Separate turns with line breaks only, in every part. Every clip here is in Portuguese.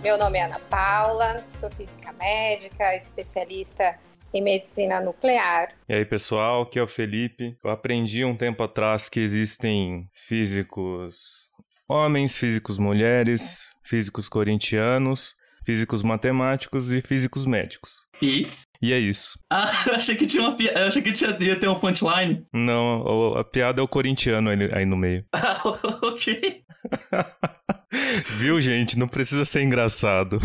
Meu nome é Ana Paula, sou física médica, especialista em medicina nuclear.
E aí, pessoal, aqui é o Felipe. Eu aprendi um tempo atrás que existem físicos homens, físicos mulheres, físicos corintianos, físicos matemáticos e físicos médicos. E é isso.
Ah, eu achei que tinha eu achei que ia ter um punchline.
Não, a piada é o corintiano aí no meio.
Ah, ok.
Viu, gente? Não precisa ser engraçado.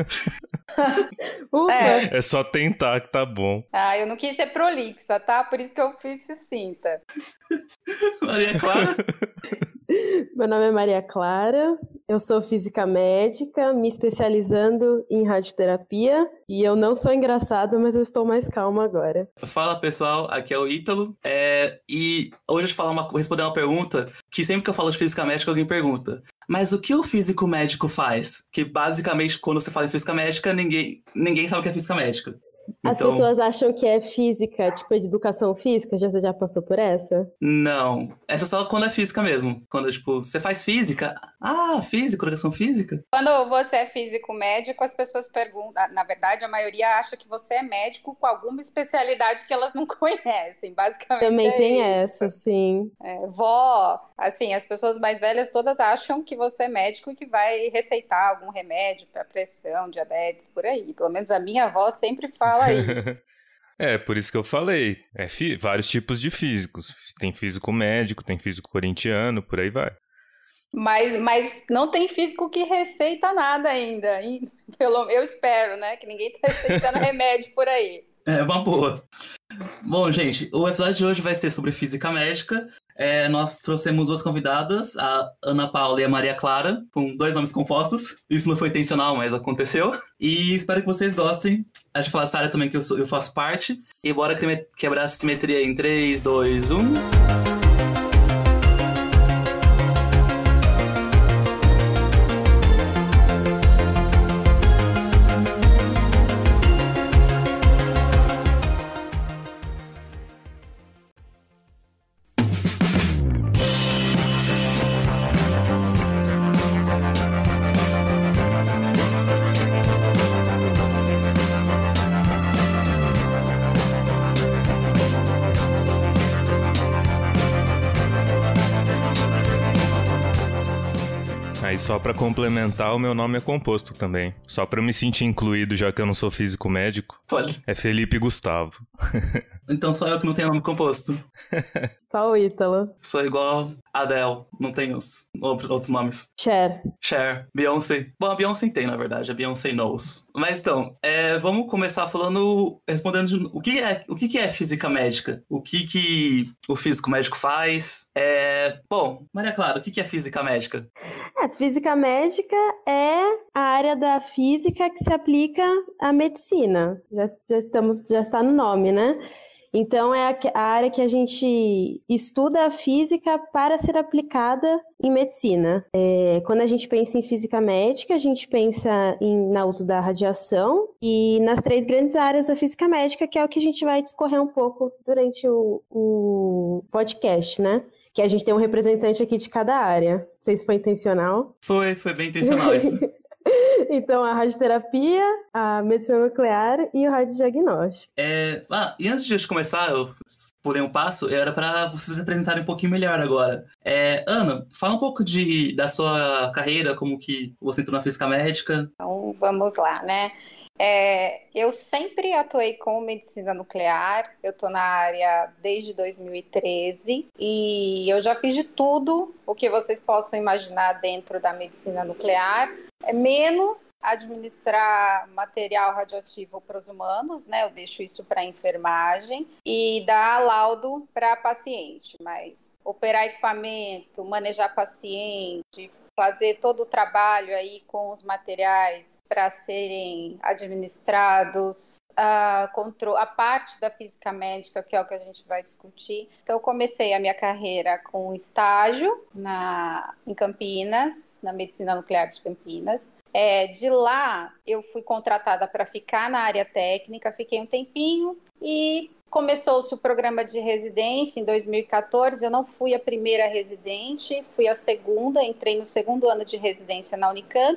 É só tentar que tá bom.
Eu não quis ser prolixa, tá? Por isso que eu fiz sucinta.
Maria Clara?
Meu nome é Maria Clara, eu sou física médica, me especializando em radioterapia, e eu não sou engraçada, mas eu estou mais calma agora.
Fala, pessoal, aqui é o Ítalo, e hoje eu vou responder uma pergunta que sempre que eu falo de física médica alguém pergunta: mas o que o físico médico faz? Que basicamente quando você fala em física médica, ninguém sabe o que é física médica.
As pessoas acham que é física, tipo de educação física, você já passou por essa?
Não, essa é só quando é física mesmo. Quando, tipo, você faz física? Ah, física, educação física?
Quando você é físico médico, as pessoas perguntam, na verdade a maioria acha que você é médico com alguma especialidade que elas não conhecem, basicamente.
Também tem
isso.
essa, sim.
Assim, as pessoas mais velhas todas acham que você é médico e que vai receitar algum remédio para pressão, diabetes, por aí. Pelo menos a minha avó sempre fala isso.
Por isso que eu falei. Vários tipos de físicos. Tem físico médico, tem físico corintiano, por aí vai.
Mas não tem físico que receita nada ainda. Eu espero, né? Que ninguém tá receitando remédio por aí.
É uma boa. Bom, gente, o episódio de hoje vai ser sobre física médica. Nós trouxemos duas convidadas, a Ana Paula e a Maria Clara, com 2 nomes compostos. Isso não foi intencional, mas aconteceu. E espero que vocês gostem. A gente fala essa área também que eu faço parte. E bora quebrar essa simetria em 3, 2, 1...
Aí só pra complementar, o meu nome é composto também. Só pra eu me sentir incluído, já que eu não sou físico médico.
Pode.
É Felipe Gustavo.
Então só eu que não tenho nome composto.
Só o Ítalo.
Sou igual Adele, não tenho outros nomes.
Cher,
Beyoncé. Bom, a Beyoncé tem, na verdade, a Beyoncé knows. Mas então, vamos começar respondendo o que é física médica? O que o físico médico faz? Bom, Maria Clara, o que é física médica?
Física médica é a área da física que se aplica à medicina. Já está no nome, né? Então, é a área que a gente estuda a física para ser aplicada em medicina. Quando a gente pensa em física médica, a gente pensa no uso da radiação e nas 3 grandes áreas da física médica, que é o que a gente vai discorrer um pouco durante o podcast, né? Que a gente tem um representante aqui de cada área. Não sei se foi intencional.
Foi bem intencional isso.
Então, a radioterapia, a medicina nuclear e o radiodiagnóstico.
E antes de começar, eu pulei um passo, era para vocês se apresentarem um pouquinho melhor agora. Ana, fala um pouco da sua carreira, como que você entrou na física médica.
Então, vamos lá, né? Eu sempre atuei com medicina nuclear, eu estou na área desde 2013 e eu já fiz de tudo o que vocês possam imaginar dentro da medicina nuclear, menos administrar material radioativo para os humanos, né? Eu deixo isso para a enfermagem e dar laudo para paciente, mas operar equipamento, manejar paciente, fazer todo o trabalho aí com os materiais para serem administrados, a parte da física médica, que é o que a gente vai discutir. Então, eu comecei a minha carreira com estágio em Campinas, na medicina nuclear de Campinas. De lá, eu fui contratada para ficar na área técnica, fiquei um tempinho e começou-se o programa de residência em 2014. Eu não fui a primeira residente, fui a segunda, entrei no segundo ano de residência na Unicamp.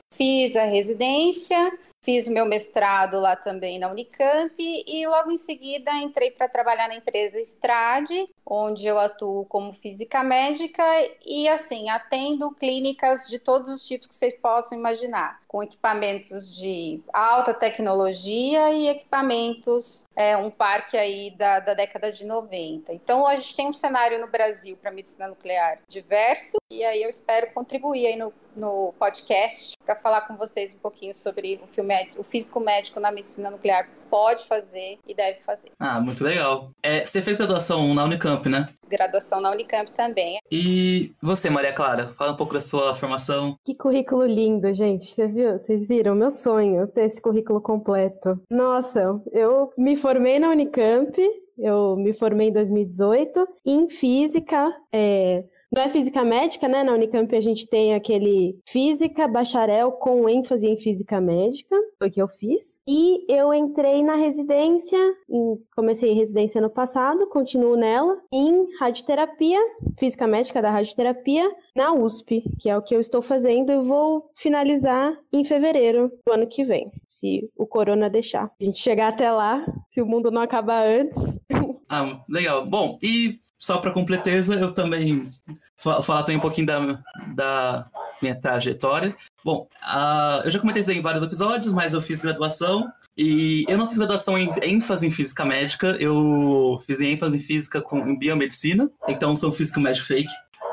Fiz a residência, fiz o meu mestrado lá também na Unicamp e logo em seguida entrei para trabalhar na empresa Strade, onde eu atuo como física médica e assim, atendo clínicas de todos os tipos que vocês possam imaginar, com equipamentos de alta tecnologia e equipamentos, um parque aí da década de 90. Então a gente tem um cenário no Brasil para medicina nuclear diverso e aí eu espero contribuir aí no podcast para falar com vocês um pouquinho sobre o que o físico médico na medicina nuclear pode fazer e deve fazer.
Ah, muito legal. Você fez graduação na Unicamp, né?
Graduação na Unicamp também.
E você, Maria Clara, fala um pouco da sua formação.
Que currículo lindo, gente. Vocês viram? Meu sonho ter esse currículo completo. Nossa, eu me formei na Unicamp, eu me formei em 2018 em física, não é física médica, né? Na Unicamp a gente tem aquele física bacharel com ênfase em física médica, foi o que eu fiz. E eu entrei na residência, comecei a residência ano passado, continuo nela, em radioterapia, física médica da radioterapia, na USP, que é o que eu estou fazendo. Eu vou finalizar em fevereiro do ano que vem, se o corona deixar. A gente chegar até lá, se o mundo não acabar antes.
Ah, legal. Bom, e só para completeza, eu também falar também um pouquinho da minha trajetória. Bom, eu já comentei isso aí em vários episódios, mas eu fiz graduação e eu não fiz graduação em ênfase em física médica, eu fiz em ênfase em física em biomedicina, então sou físico médico fake.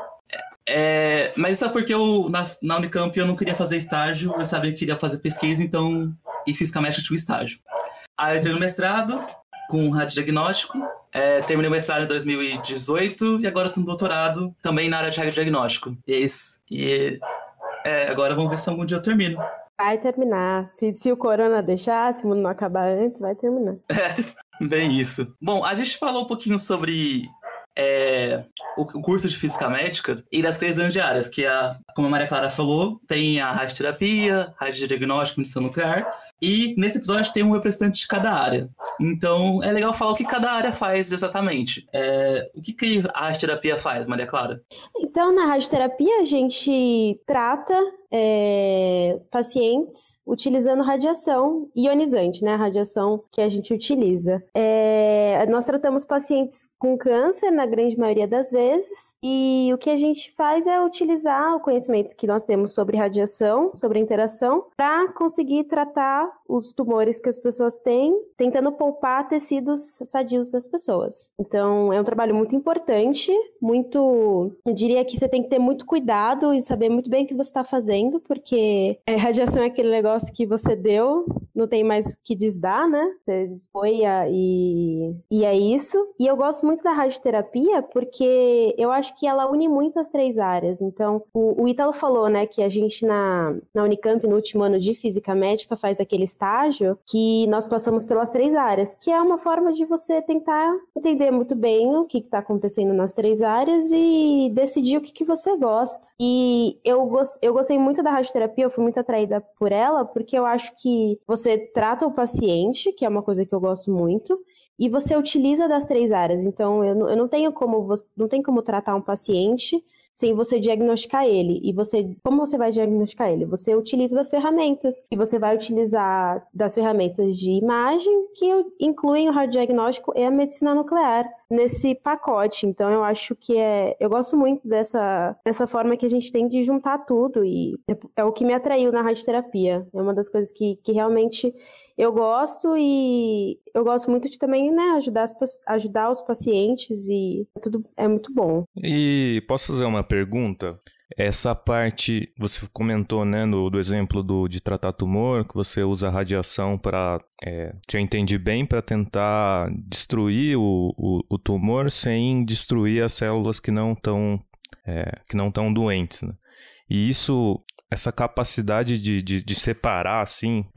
Mas isso é porque na Unicamp eu não queria fazer estágio, eu sabia que queria fazer pesquisa, então em física médica tinha um estágio. Aí eu entrei no mestrado com radiodiagnóstico, terminei o mestrado em 2018 e agora estou no doutorado também na área de radiodiagnóstico. Isso. E agora vamos ver se algum dia eu termino.
Vai terminar. Se o corona deixar, se o mundo não acabar antes, vai terminar.
Bem isso. Bom, a gente falou um pouquinho sobre o curso de física médica e das três grandes áreas, que como a Maria Clara falou, tem a radioterapia, radiodiagnóstico, medicina nuclear, e nesse episódio a gente tem um representante de cada área. Então é legal falar o que cada área faz exatamente. O que a radioterapia faz, Maria Clara?
Então, na radioterapia a gente trata pacientes utilizando radiação ionizante, né? A radiação que a gente utiliza. Nós tratamos pacientes com câncer, na grande maioria das vezes, e o que a gente faz é utilizar o conhecimento que nós temos sobre radiação, sobre a interação, para conseguir tratar os tumores que as pessoas têm, tentando poupar tecidos sadios das pessoas. Então, é um trabalho muito importante, eu diria que você tem que ter muito cuidado e saber muito bem o que você está fazendo, porque radiação é aquele negócio que você deu, não tem mais o que desdar, né? Você foi e é isso. E eu gosto muito da radioterapia porque eu acho que ela une muito as três áreas. Então, o Ítalo falou, né, que a gente na Unicamp, no último ano de física médica, faz aquele estágio que nós passamos pelas três áreas, que é uma forma de você tentar entender muito bem o que está acontecendo nas três áreas e decidir o que você gosta. E eu gostei muito da radioterapia, eu fui muito atraída por ela, porque eu acho que você trata o paciente, que é uma coisa que eu gosto muito, e você utiliza das três áreas. Então, eu não tenho como tratar um paciente sem você diagnosticar ele. E como você vai diagnosticar ele? Você utiliza das ferramentas. E você vai utilizar das ferramentas de imagem, que incluem o radiodiagnóstico e a medicina nuclear nesse pacote. Então, eu acho que eu gosto muito dessa forma que a gente tem de juntar tudo. E é o que me atraiu na radioterapia. É uma das coisas que realmente eu gosto, e eu gosto muito de também, né, ajudar os pacientes, e tudo é muito bom.
E posso fazer uma pergunta? Essa parte, você comentou, né, do exemplo de tratar tumor, que você usa radiação para, se eu entendi bem, para tentar destruir o tumor sem destruir as células que não estão doentes, né? E essa capacidade de separar, assim,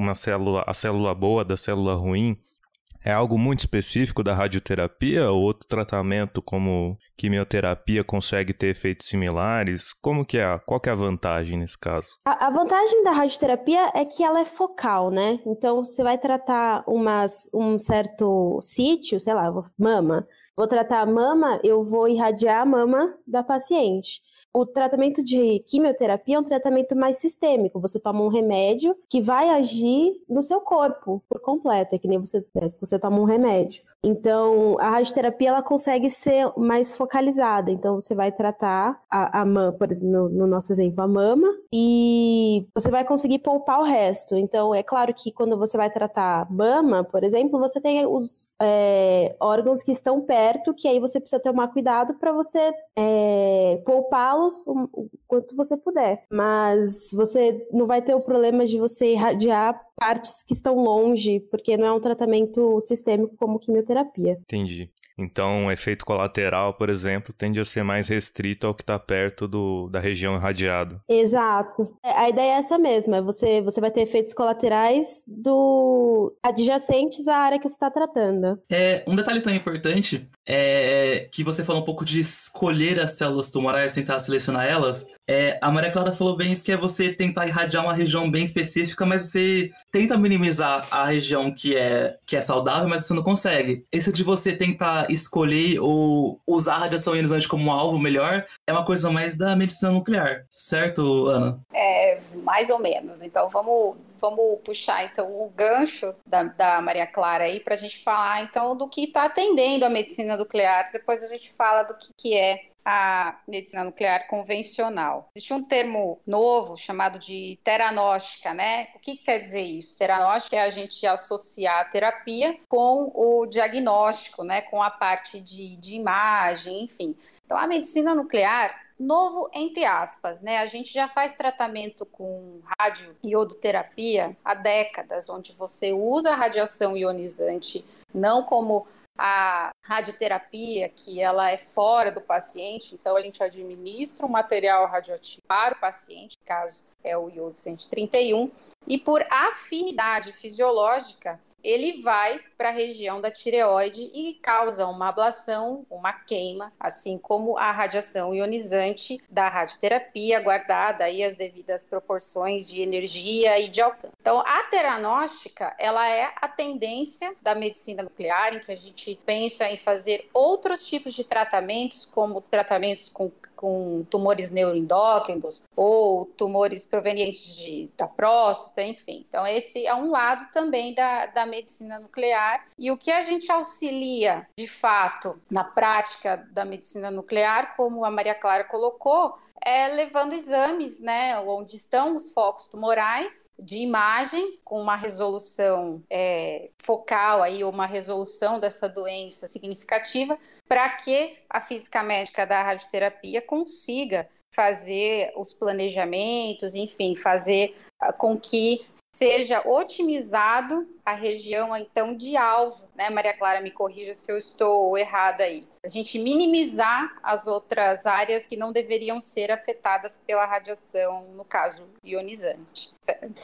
a célula boa da célula ruim, é algo muito específico da radioterapia, ou outro tratamento como quimioterapia consegue ter efeitos similares? Qual que é a vantagem nesse caso?
A vantagem da radioterapia é que ela é focal, né? Então, você vai tratar um certo sítio, sei lá, mama. Vou tratar a mama, eu vou irradiar a mama da paciente. o tratamento de quimioterapia é um tratamento mais sistêmico. Você toma um remédio que vai agir no seu corpo por completo. É que nem você toma um remédio. Então, a radioterapia ela consegue ser mais focalizada. Então, você vai tratar a mama, por exemplo, no nosso exemplo, a mama, e você vai conseguir poupar o resto. Então, é claro que quando você vai tratar a mama, por exemplo, você tem os órgãos que estão perto, que aí você precisa tomar cuidado para você poupá-los o quanto você puder. Mas você não vai ter o problema de você irradiar partes que estão longe, porque não é um tratamento sistêmico como quimioterapia.
Entendi. Então, o efeito colateral, por exemplo, tende a ser mais restrito ao que está perto da região irradiada.
Exato. A ideia é essa mesma. Você vai ter efeitos colaterais adjacentes à área que você está tratando.
Um detalhe tão importante é que você falou um pouco de escolher as células tumorais, tentar selecionar elas. A Maria Clara falou bem isso, que é você tentar irradiar uma região bem específica, mas você tenta minimizar a região que é saudável, mas você não consegue. Isso de você tentar escolher ou usar a radiação ionizante como um alvo melhor é uma coisa mais da medicina nuclear, certo, Ana?
Mais ou menos. Então, vamos puxar então o gancho da Maria Clara aí para a gente falar então do que está atendendo a medicina nuclear. Depois a gente fala do que é a medicina nuclear convencional. Existe um termo novo chamado de teranóstica, né? O que quer dizer isso? Teranóstica é a gente associar a terapia com o diagnóstico, né? Com a parte de imagem, enfim. Então, a medicina nuclear, novo entre aspas, né? A gente já faz tratamento com radioiodoterapia há décadas, onde você usa a radiação ionizante não como a radioterapia, que ela é fora do paciente, então a gente administra um material radioativo para o paciente, no caso é o iodo 131, e por afinidade fisiológica, ele vai para a região da tireoide e causa uma ablação, uma queima, assim como a radiação ionizante da radioterapia, guardada aí as devidas proporções de energia e de alcance. Então, a teranóstica, ela é a tendência da medicina nuclear, em que a gente pensa em fazer outros tipos de tratamentos, como tratamentos com tumores neuroendócrinos ou tumores provenientes da próstata, enfim. Então, esse é um lado também da medicina nuclear. E o que a gente auxilia, de fato, na prática da medicina nuclear, como a Maria Clara colocou, levando exames, né, onde estão os focos tumorais de imagem, com uma resolução focal, aí, ou uma resolução dessa doença significativa, para que a física médica da radioterapia consiga fazer os planejamentos, enfim, fazer com que seja otimizado a região, então, de alvo, né? Maria Clara, me corrija se eu estou errada aí. A gente minimizar as outras áreas que não deveriam ser afetadas pela radiação, no caso, ionizante.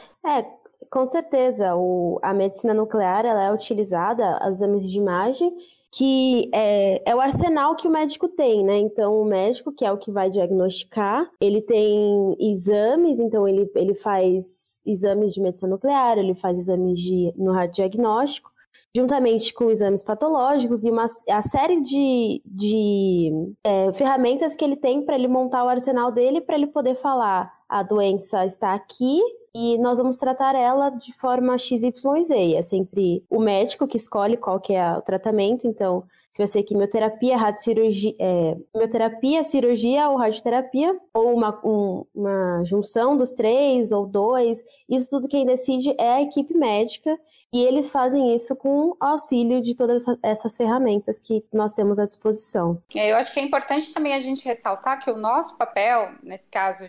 Com certeza. A medicina nuclear ela é utilizada, os exames de imagem, que é o arsenal que o médico tem, né? Então, o médico, que é o que vai diagnosticar, ele tem exames, então ele faz exames de medicina nuclear, ele faz exames no radiodiagnóstico, juntamente com exames patológicos e a série de ferramentas que ele tem para ele montar o arsenal dele, para ele poder falar: a doença está aqui e nós vamos tratar ela de forma XYZ. É sempre o médico que escolhe qual que é o tratamento. Então, se vai ser quimioterapia, quimioterapia, cirurgia ou radioterapia, ou uma junção dos 3 ou 2, isso tudo quem decide é a equipe médica, e eles fazem isso com auxílio de todas essas ferramentas que nós temos à disposição.
Eu acho que é importante também a gente ressaltar que o nosso papel, nesse caso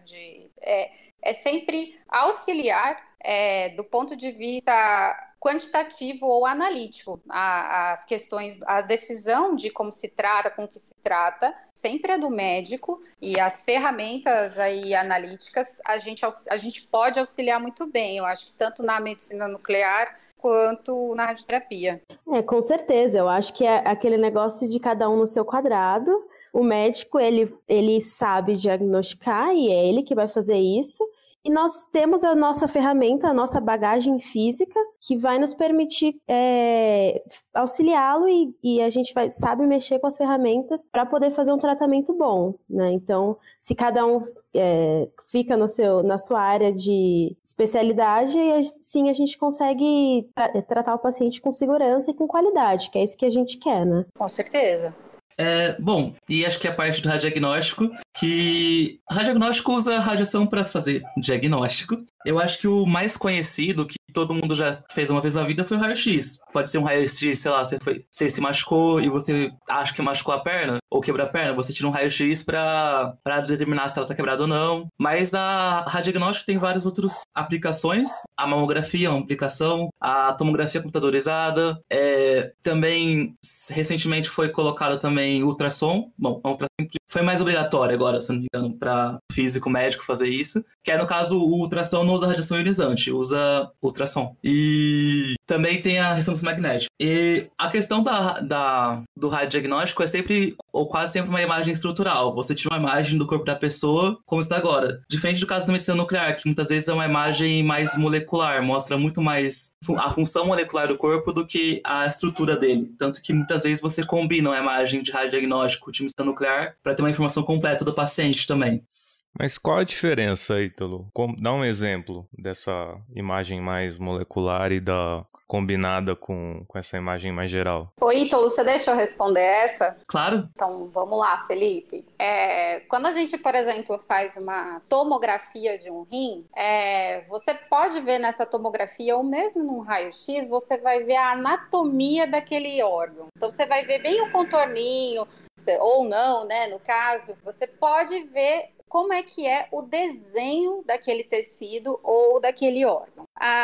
é sempre auxiliar do ponto de vista quantitativo ou analítico as questões, a decisão de como se trata, com que se trata, sempre é do médico, e as ferramentas aí analíticas a gente pode auxiliar muito bem, eu acho que tanto na medicina nuclear quanto na radioterapia.
Com certeza, eu acho que é aquele negócio de cada um no seu quadrado. O médico, ele sabe diagnosticar, e é ele que vai fazer isso. E nós temos a nossa ferramenta, a nossa bagagem física, que vai nos permitir auxiliá-lo e a gente sabe mexer com as ferramentas para poder fazer um tratamento bom, né? Então, se cada um fica na sua área de especialidade, sim, a gente consegue tratar o paciente com segurança e com qualidade, que é isso que a gente quer, né?
Com certeza.
Bom, e acho que a parte do radiodiagnóstico, que o radiodiagnóstico usa radiação para fazer diagnóstico. Eu acho que o mais conhecido, que todo mundo já fez uma vez na vida, foi o raio-x. Pode ser um raio-x, sei lá, você se machucou e você acha que machucou a perna, ou quebrou a perna, você tira um raio-x para determinar se ela tá quebrada ou não. Mas a radiodiagnóstico tem várias outras aplicações. A mamografia é uma aplicação, a tomografia computadorizada, também recentemente foi colocado também ultrassom. Bom, a ultrassom foi mais obrigatório agora, se não me engano, para físico médico fazer isso, que é, no caso, o ultrassom não usa radiação ionizante, usa ultrassom. E também tem a ressonância magnética. E a questão do radiodiagnóstico é sempre, ou quase sempre, uma imagem estrutural. Você tira uma imagem do corpo da pessoa, como está agora. Diferente do caso da medicina nuclear, que muitas vezes é uma imagem mais molecular, mostra muito mais a função molecular do corpo do que a estrutura dele. Tanto que muitas vezes você combina uma imagem de radiodiagnóstico de medicina nuclear para ter uma informação completa do paciente também.
Mas qual a diferença, Ítalo? Dá um exemplo dessa imagem mais molecular e combinada com essa imagem mais geral.
Ô, Ítalo, você deixa eu responder essa?
Claro.
Então, vamos lá, Felipe. Quando a gente, por exemplo, faz uma tomografia de um rim, você pode ver nessa tomografia, ou mesmo num raio-x, você vai ver a anatomia daquele órgão. Então, você vai ver bem o contorninho, ou não, né? No caso, você pode ver como é que é o desenho daquele tecido ou daquele órgão.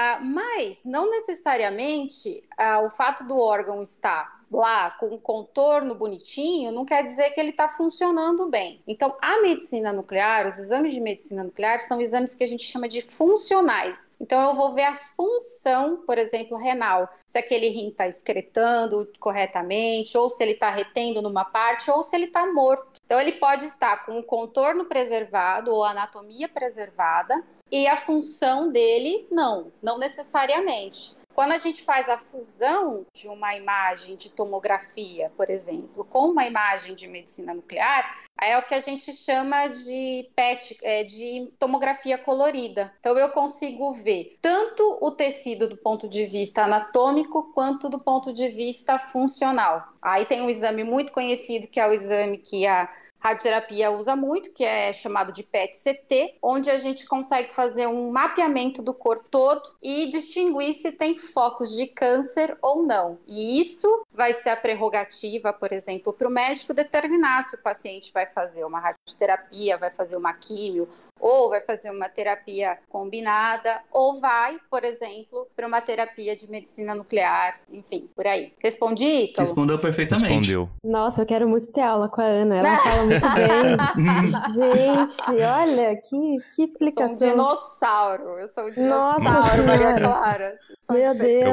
Mas não necessariamente o fato do órgão estar lá com um contorno bonitinho não quer dizer que ele está funcionando bem. Então, a medicina nuclear, os exames de medicina nuclear são exames que a gente chama de funcionais. Então, eu vou ver a função, por exemplo, renal, se aquele rim está excretando corretamente, ou se ele está retendo numa parte, ou se ele está morto. Então, ele pode estar com o contorno preservado ou a anatomia preservada e a função dele, não necessariamente. Quando a gente faz a fusão de uma imagem de tomografia, por exemplo, com uma imagem de medicina nuclear, é o que a gente chama de PET, de tomografia colorida. Então, eu consigo ver tanto o tecido do ponto de vista anatômico quanto do ponto de vista funcional. Aí tem um exame muito conhecido, que é o exame que a radioterapia usa muito, que é chamado de PET-CT, onde a gente consegue fazer um mapeamento do corpo todo e distinguir se tem focos de câncer ou não. E isso vai ser a prerrogativa, por exemplo, para o médico determinar se o paciente vai fazer uma radioterapia, vai fazer uma químio, ou vai fazer uma terapia combinada, ou vai, por exemplo, para uma terapia de medicina nuclear, enfim, por aí. Respondi, Ítalo?
Respondeu perfeitamente.
Respondeu.
Nossa, eu quero muito ter aula com a Ana, ela fala muito bem. Gente, olha, que explicação.
Eu sou um dinossauro,
Nossa
Maria Clara.
Meu Deus.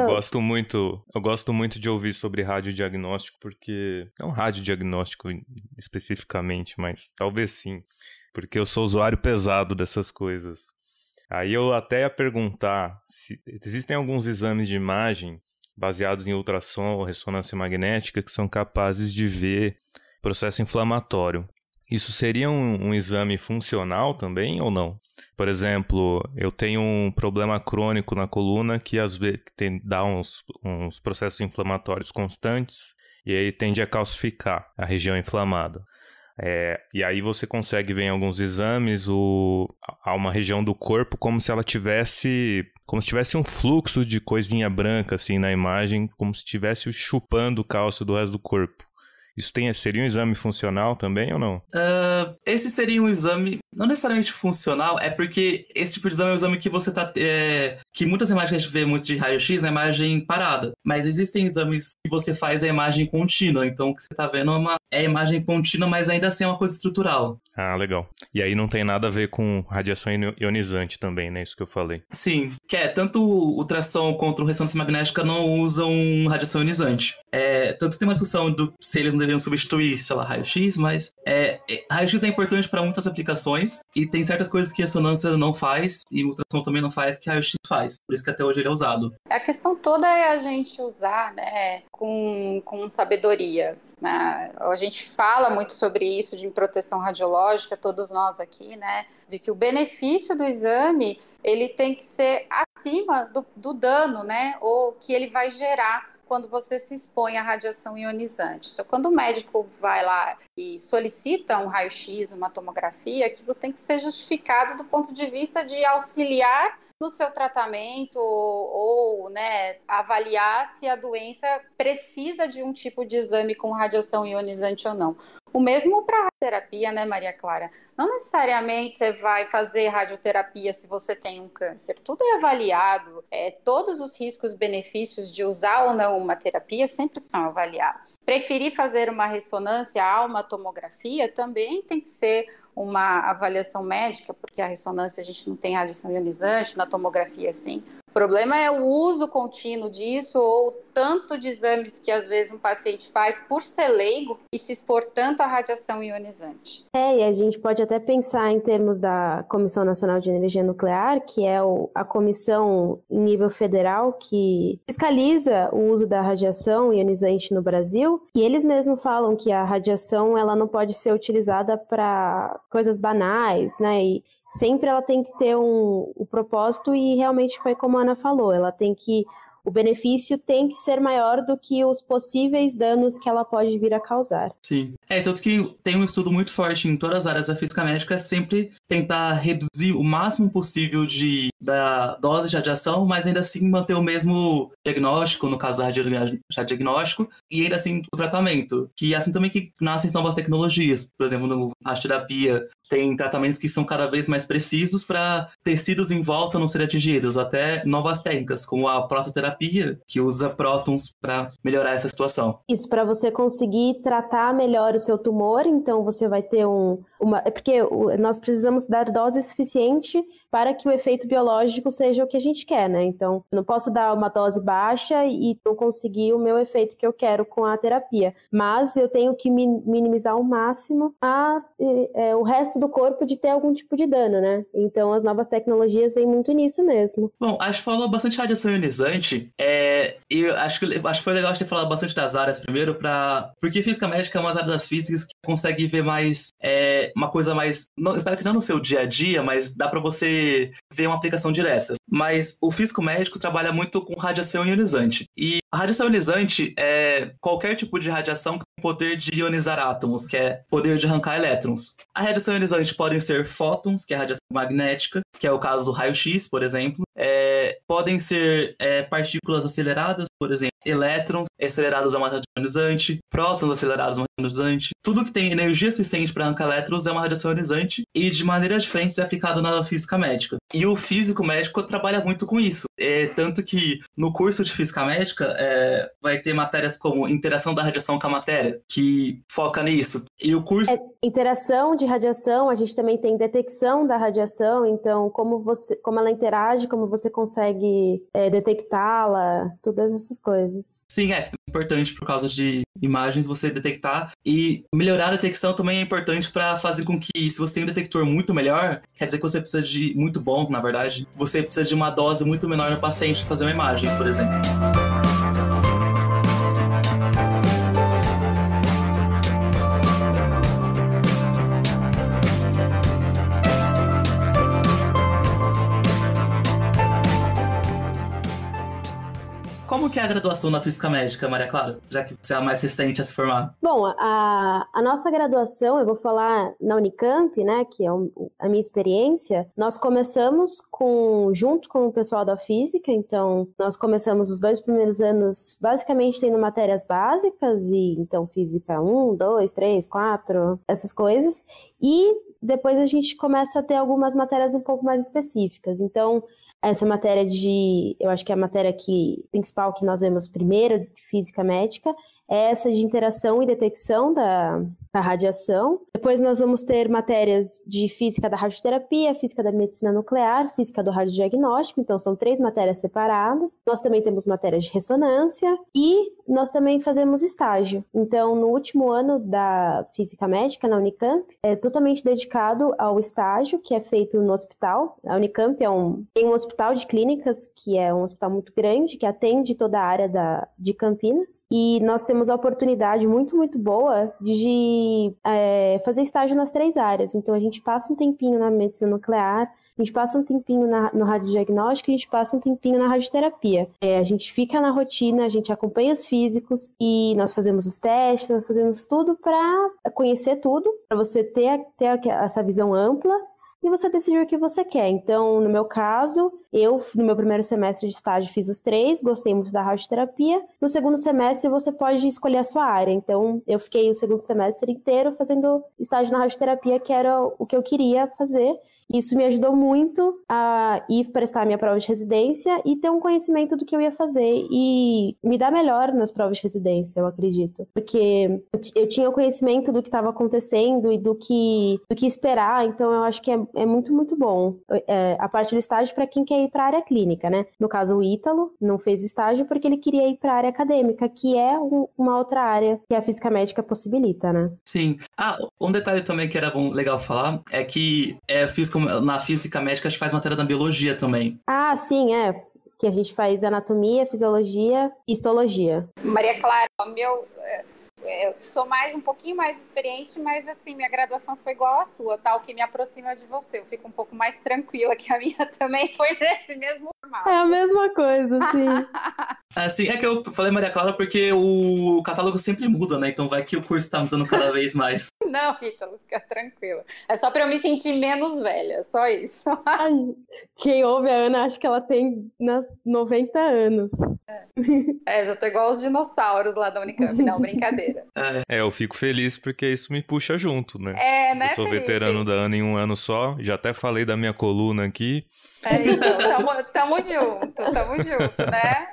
Eu gosto muito de ouvir sobre radiodiagnóstico, porque não radiodiagnóstico especificamente, mas talvez sim. Porque eu sou usuário pesado dessas coisas. Aí eu até ia perguntar se existem alguns exames de imagem baseados em ultrassom ou ressonância magnética que são capazes de ver processo inflamatório. Isso seria um exame funcional também ou não? Por exemplo, eu tenho um problema crônico na coluna que às vezes dá uns processos inflamatórios constantes e aí tende a calcificar a região inflamada. E aí você consegue ver em alguns exames há uma região do corpo como se tivesse um fluxo de coisinha branca assim na imagem, como se estivesse chupando o cálcio do resto do corpo. Isso seria um exame funcional também ou não?
Esse seria um exame não necessariamente funcional, é porque esse tipo de exame é um exame que você que muitas imagens que a gente vê muito de raio-x é imagem parada. Mas existem exames que você faz a imagem contínua. Então o que você está vendo é a imagem contínua, mas ainda assim é uma coisa estrutural.
Ah, legal. E aí não tem nada a ver com radiação ionizante também, né? Isso que eu falei.
Sim, tanto o ultrassom quanto a ressonância magnética não usam radiação ionizante. Tanto tem uma discussão se eles não deveriam substituir, sei lá, raio-x, mas raio-x é importante para muitas aplicações. radiações, e tem certas coisas que a ressonância não faz, e ultrassom também não faz, que a raio-x faz. Por isso que até hoje ele é usado.
A questão toda é a gente usar, né, com sabedoria. Né? A gente fala muito sobre isso de proteção radiológica, todos nós aqui, né, de que o benefício do exame ele tem que ser acima do dano, né, ou que ele vai gerar quando você se expõe à radiação ionizante. Então, quando o médico vai lá e solicita um raio-x, uma tomografia, aquilo tem que ser justificado do ponto de vista de auxiliar no seu tratamento ou né, avaliar se a doença precisa de um tipo de exame com radiação ionizante ou não. O mesmo para a radioterapia, né, Maria Clara? Não necessariamente você vai fazer radioterapia se você tem um câncer. Tudo é avaliado. Todos os riscos, benefícios de usar ou não uma terapia sempre são avaliados. Preferir fazer uma ressonância a uma tomografia também tem que ser uma avaliação médica, porque a ressonância a gente não tem radiação ionizante, na tomografia sim. O problema é o uso contínuo disso ou tanto de exames que às vezes um paciente faz por ser leigo e se expor tanto à radiação ionizante.
E a gente pode até pensar em termos da Comissão Nacional de Energia Nuclear, que é a comissão em nível federal que fiscaliza o uso da radiação ionizante no Brasil, e eles mesmos falam que a radiação ela não pode ser utilizada para coisas banais, né, e sempre ela tem que ter o propósito, e realmente foi como a Ana falou, o benefício tem que ser maior do que os possíveis danos que ela pode vir a causar.
Sim. Tanto que tem um estudo muito forte em todas as áreas da física médica, sempre tentar reduzir o máximo possível da dose de radiação, mas ainda assim manter o mesmo diagnóstico, no caso da radiodiagnóstico, e ainda assim o tratamento. Que é assim também que nascem novas tecnologias. Por exemplo, na radioterapia, tem tratamentos que são cada vez mais precisos para tecidos em volta não serem atingidos, ou até novas técnicas, como a prototerapia, que usa prótons para melhorar essa situação.
Isso, para você conseguir tratar melhor o seu tumor, então você vai ter porque nós precisamos dar dose suficiente para que o efeito biológico seja o que a gente quer, né? Então, eu não posso dar uma dose baixa e não conseguir o meu efeito que eu quero com a terapia, mas eu tenho que minimizar ao máximo o resto do corpo de ter algum tipo de dano, né? Então, as novas tecnologias vêm muito nisso mesmo.
Bom, acho que falou bastante de radiação ionizante, e acho que foi legal a gente ter falado bastante das áreas primeiro, porque física médica é uma área das físicas que consegue ver mais, uma coisa mais, espero que não no seu dia a dia, mas dá para você ver uma aplicação direta. Mas o físico médico trabalha muito com radiação ionizante. E a radiação ionizante é qualquer tipo de radiação que tem poder de ionizar átomos, que é poder de arrancar elétrons. A radiação ionizante podem ser fótons, que é a radiação magnética, que é o caso do raio-x, por exemplo. Podem ser partículas aceleradas, por exemplo, elétrons acelerados a uma radiação ionizante, prótons acelerados a uma radiação ionizante. Tudo que tem energia suficiente para arrancar elétrons é uma radiação ionizante e de maneiras diferentes é aplicado na física médica. E o físico médico trabalha muito com isso. Tanto que no curso de física médica vai ter matérias como interação da radiação com a matéria, que foca nisso. E o curso...
Interação de radiação, a gente também tem detecção da radiação, então como ela interage, como você consegue detectá-la, todas essas coisas.
Sim, é importante por causa de imagens você detectar, e melhorar a detecção também é importante para fazer com que, se você tem um detector muito melhor, quer dizer que você precisa de muito bom, na verdade, você precisa de uma dose muito menor no paciente para fazer uma imagem, por exemplo. Como que é a graduação na física médica, Maria Clara? Já que você é a mais recente a se formar.
Bom, a nossa graduação, eu vou falar na Unicamp, né, que é a minha experiência, nós começamos junto com o pessoal da física, então nós começamos os 2 primeiros anos basicamente tendo matérias básicas, e então física 1, 2, 3, 4, essas coisas, e depois a gente começa a ter algumas matérias um pouco mais específicas. Então, essa matéria eu acho que é a matéria principal que nós vemos primeiro, de física médica, é essa de interação e detecção da radiação. Depois nós vamos ter matérias de física da radioterapia, física da medicina nuclear, física do radiodiagnóstico, então são 3 matérias separadas. Nós também temos matérias de ressonância e nós também fazemos estágio. Então, no último ano da física médica na Unicamp, é totalmente dedicado ao estágio que é feito no hospital. A Unicamp tem um hospital de clínicas, que é um hospital muito grande, que atende toda a área de Campinas. E nós temos a oportunidade muito, muito boa de fazer estágio nas 3 áreas. Então, a gente passa um tempinho na medicina nuclear, a gente passa um tempinho no radiodiagnóstico e a gente passa um tempinho na radioterapia. A gente fica na rotina, a gente acompanha os físicos e nós fazemos os testes, nós fazemos tudo para conhecer tudo, para você ter essa visão ampla e você decidir o que você quer. Então, no meu caso, eu, no meu primeiro semestre de estágio, fiz os 3, gostei muito da radioterapia. No segundo semestre, você pode escolher a sua área. Então, eu fiquei o segundo semestre inteiro fazendo estágio na radioterapia, que era o que eu queria fazer. Isso me ajudou muito a ir prestar a minha prova de residência e ter um conhecimento do que eu ia fazer e me dar melhor nas provas de residência, eu acredito. Porque eu tinha o conhecimento do que estava acontecendo e do que esperar, então eu acho que é muito, muito bom. A parte do estágio para quem quer ir para a área clínica, né? No caso, o Ítalo não fez estágio porque ele queria ir para a área acadêmica, que é uma outra área que a física médica possibilita, né?
Sim. Um detalhe também que era legal falar é que na física médica a gente faz matéria da biologia também.
Ah, sim, que a gente faz anatomia, fisiologia e histologia.
Maria Clara, eu sou um pouquinho mais experiente, mas assim, minha graduação foi igual à sua, tá? O que me aproxima de você. Eu fico um pouco mais tranquila, que a minha também foi nesse mesmo formato.
É a mesma coisa, sim.
Assim, é que eu falei Maria Clara porque o catálogo sempre muda, né? Então vai que o curso tá mudando cada vez mais.
Não, Ítalo, fica tranquila. É só pra eu me sentir menos velha, só isso.
Quem ouve a Ana, acho que ela tem 90 anos.
Já tô igual os dinossauros lá da Unicamp, não, brincadeira.
Eu fico feliz porque isso me puxa junto, né?
Né,
Eu sou
Felipe?
veterano da Ana em um ano só, já até falei da minha coluna aqui.
Então, tamo junto, né?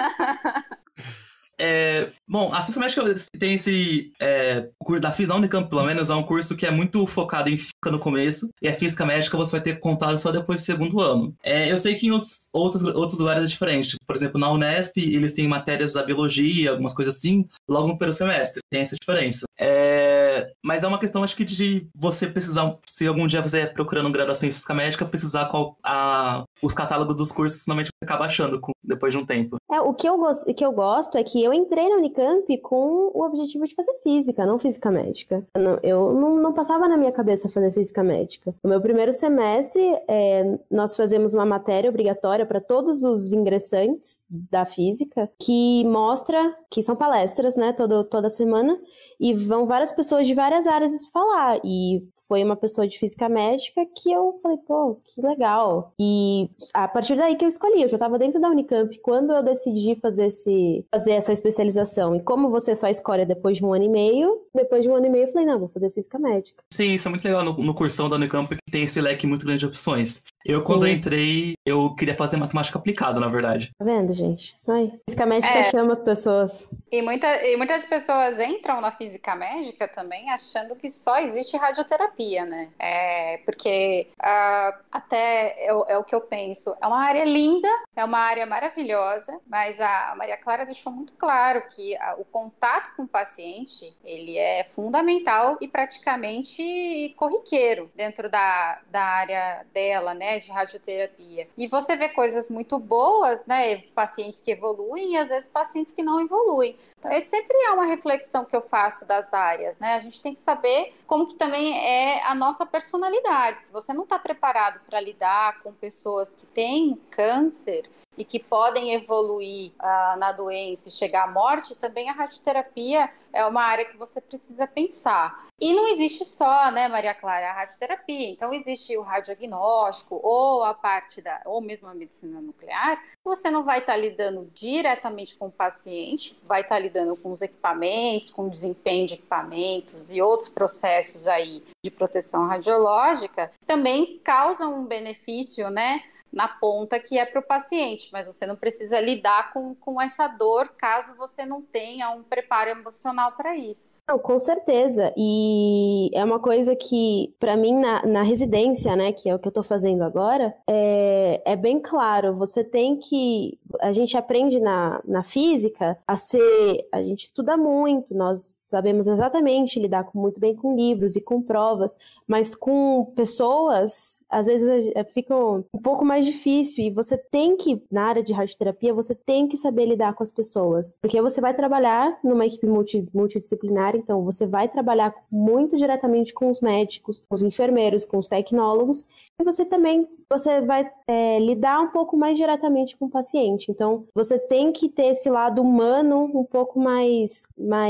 Bom, a física médica tem esse curso da Unicamp, pelo menos, é um curso que é muito focado em física no começo, e a física médica você vai ter contato só depois do segundo ano. Eu sei que em outros lugares é diferente. Por exemplo, na Unesp, eles têm matérias da biologia, algumas coisas assim, logo no primeiro semestre. Tem essa diferença. Mas é uma questão, acho que, de você precisar, se algum dia você estiver procurando graduação em física médica, precisar os catálogos dos cursos, normalmente você acaba achando depois de um tempo.
O que eu gosto é que eu entrei na Unicamp com o objetivo de fazer física, não física médica. Eu não passava na minha cabeça fazer física médica. No meu primeiro semestre, nós fazemos uma matéria obrigatória para todos os ingressantes da física, que mostra, que são palestras, né, toda semana, e vão várias pessoas de várias áreas falar, e foi uma pessoa de física médica que eu falei, pô, que legal. E a partir daí que eu escolhi, eu já estava dentro da Unicamp quando eu decidi fazer essa especialização. E como você só escolhe depois de um ano e meio eu falei, não, vou fazer física médica.
Sim, isso é muito legal no cursão da Unicamp, que tem esse leque muito grande de opções.
Sim.
Quando eu entrei, eu queria fazer matemática aplicada, na verdade.
Tá vendo, gente? Física médica chama as pessoas.
E muitas pessoas entram na física médica também achando que só existe radioterapia, né? Porque até é o que eu penso. É uma área linda, é uma área maravilhosa, mas a Maria Clara deixou muito claro que o contato com o paciente, ele é fundamental e praticamente corriqueiro dentro da área dela, né? De radioterapia. E você vê coisas muito boas, né? Pacientes que evoluem e às vezes pacientes que não evoluem. Então, esse sempre é uma reflexão que eu faço das áreas, né? A gente tem que saber como que também é a nossa personalidade. Se você não está preparado para lidar com pessoas que têm câncer e que podem evoluir na doença e chegar à morte, também a radioterapia é uma área que você precisa pensar. E não existe só, né, Maria Clara, a radioterapia. Então, existe o radiodiagnóstico ou ou mesmo a medicina nuclear. Você não vai estar lidando diretamente com o paciente, vai estar lidando com os equipamentos, com o desempenho de equipamentos e outros processos aí de proteção radiológica, que também causam um benefício, né, na ponta que é para o paciente, mas você não precisa lidar com essa dor caso você não tenha um preparo emocional para isso.
Não, com certeza, e é uma coisa que, para mim, na residência, né, que é o que eu tô fazendo agora, é bem claro, você tem que... A gente aprende na física a gente estuda muito, nós sabemos exatamente lidar muito bem com livros e com provas, mas com pessoas, às vezes fica um pouco mais difícil, e você tem que, na área de radioterapia, você tem que saber lidar com as pessoas, porque você vai trabalhar numa equipe multidisciplinar, então você vai trabalhar muito diretamente com os médicos, com os enfermeiros, com os tecnólogos, e você vai lidar um pouco mais diretamente com o paciente. Então, você tem que ter esse lado humano um pouco mais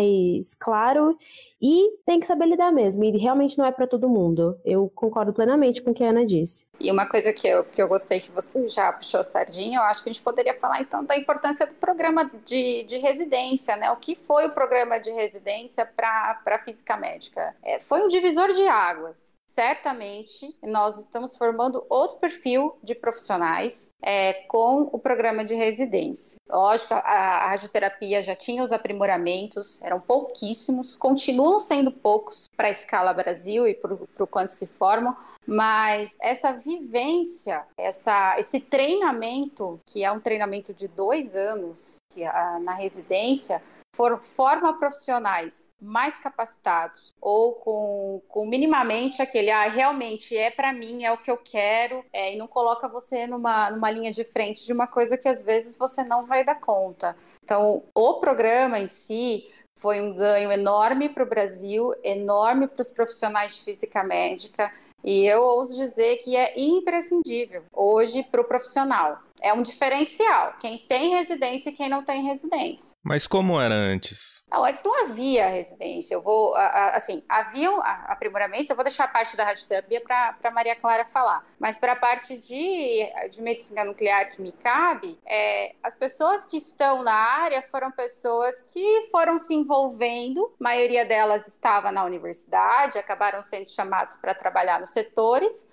claro e tem que saber lidar mesmo. E realmente não é para todo mundo. Eu concordo plenamente com o que a Ana disse.
E uma coisa que eu gostei que você já puxou a sardinha, eu acho que a gente poderia falar então da importância do programa de residência, né? O que foi o programa de residência para a física médica? Foi um divisor de águas. Certamente, nós estamos formando outro perfil de profissionais com o programa de residência. Lógico, a radioterapia já tinha os aprimoramentos, eram pouquíssimos, continuam sendo poucos para a escala Brasil e para o quanto se formam, mas essa vivência, esse treinamento, que é um treinamento de 2 anos na residência, forma profissionais mais capacitados ou com minimamente aquele, realmente é para mim, é o que eu quero, e não coloca você numa linha de frente de uma coisa que às vezes você não vai dar conta. Então, o programa em si foi um ganho enorme para o Brasil, enorme para os profissionais de física médica, e eu ouso dizer que é imprescindível hoje para o profissional. É um diferencial, quem tem residência e quem não tem residência.
Mas como era antes?
Não, antes não havia residência. Haviam aprimoramentos, eu vou deixar a parte da radioterapia para a Maria Clara falar, mas para a parte de medicina nuclear que me cabe, as pessoas que estão na área foram pessoas que foram se envolvendo, a maioria delas estava na universidade, acabaram sendo chamados para trabalhar nos setores,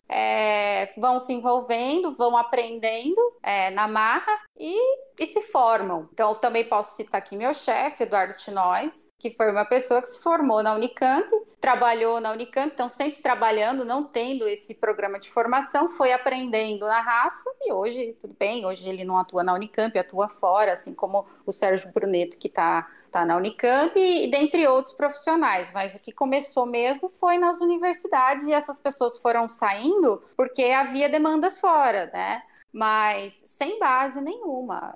vão se envolvendo, vão aprendendo na marra e se formam. Então, eu também posso citar aqui meu chefe, Eduardo Tinóis, que foi uma pessoa que se formou na Unicamp, trabalhou na Unicamp, então sempre trabalhando, não tendo esse programa de formação, foi aprendendo na raça e hoje, tudo bem, hoje ele não atua na Unicamp, atua fora, assim como o Sérgio Bruneto, que está na Unicamp e dentre outros profissionais, mas o que começou mesmo foi nas universidades e essas pessoas foram saindo porque havia demandas fora, né? Mas sem base nenhuma,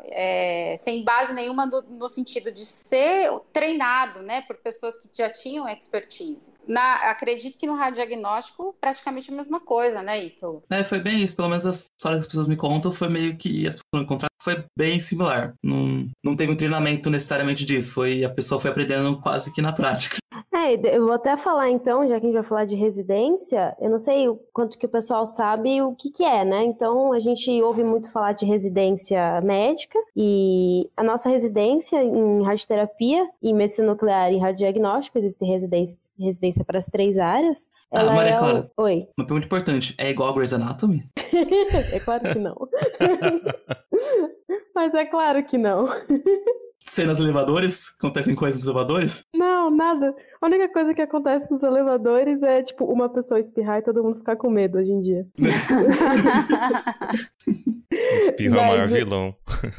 no sentido de ser treinado, né, por pessoas que já tinham expertise. Acredito que no radiodiagnóstico praticamente a mesma coisa, né, Ítalo?
Foi bem isso, pelo menos as histórias que as pessoas me contam foi meio que as pessoas me contaram, foi bem similar. Não teve um treinamento necessariamente disso, a pessoa foi aprendendo quase que na prática.
Eu vou até falar então, já que a gente vai falar de residência, eu não sei o quanto que o pessoal sabe o que é, né? Então a gente ouve muito falar de residência médica e a nossa residência em radioterapia, em medicina nuclear e radiodiagnóstico, existe residência para as 3 áreas.
Maria Clara,
Oi.
Uma pergunta importante, é igual a Grey's Anatomy?
É claro que não. Mas é claro que não.
Cenas elevadores? Acontecem coisas nos elevadores?
Não, nada. A única coisa que acontece nos elevadores é, tipo, uma pessoa espirrar e todo muund ficar com medo hoje em dia.
Espirro é o maior vilão.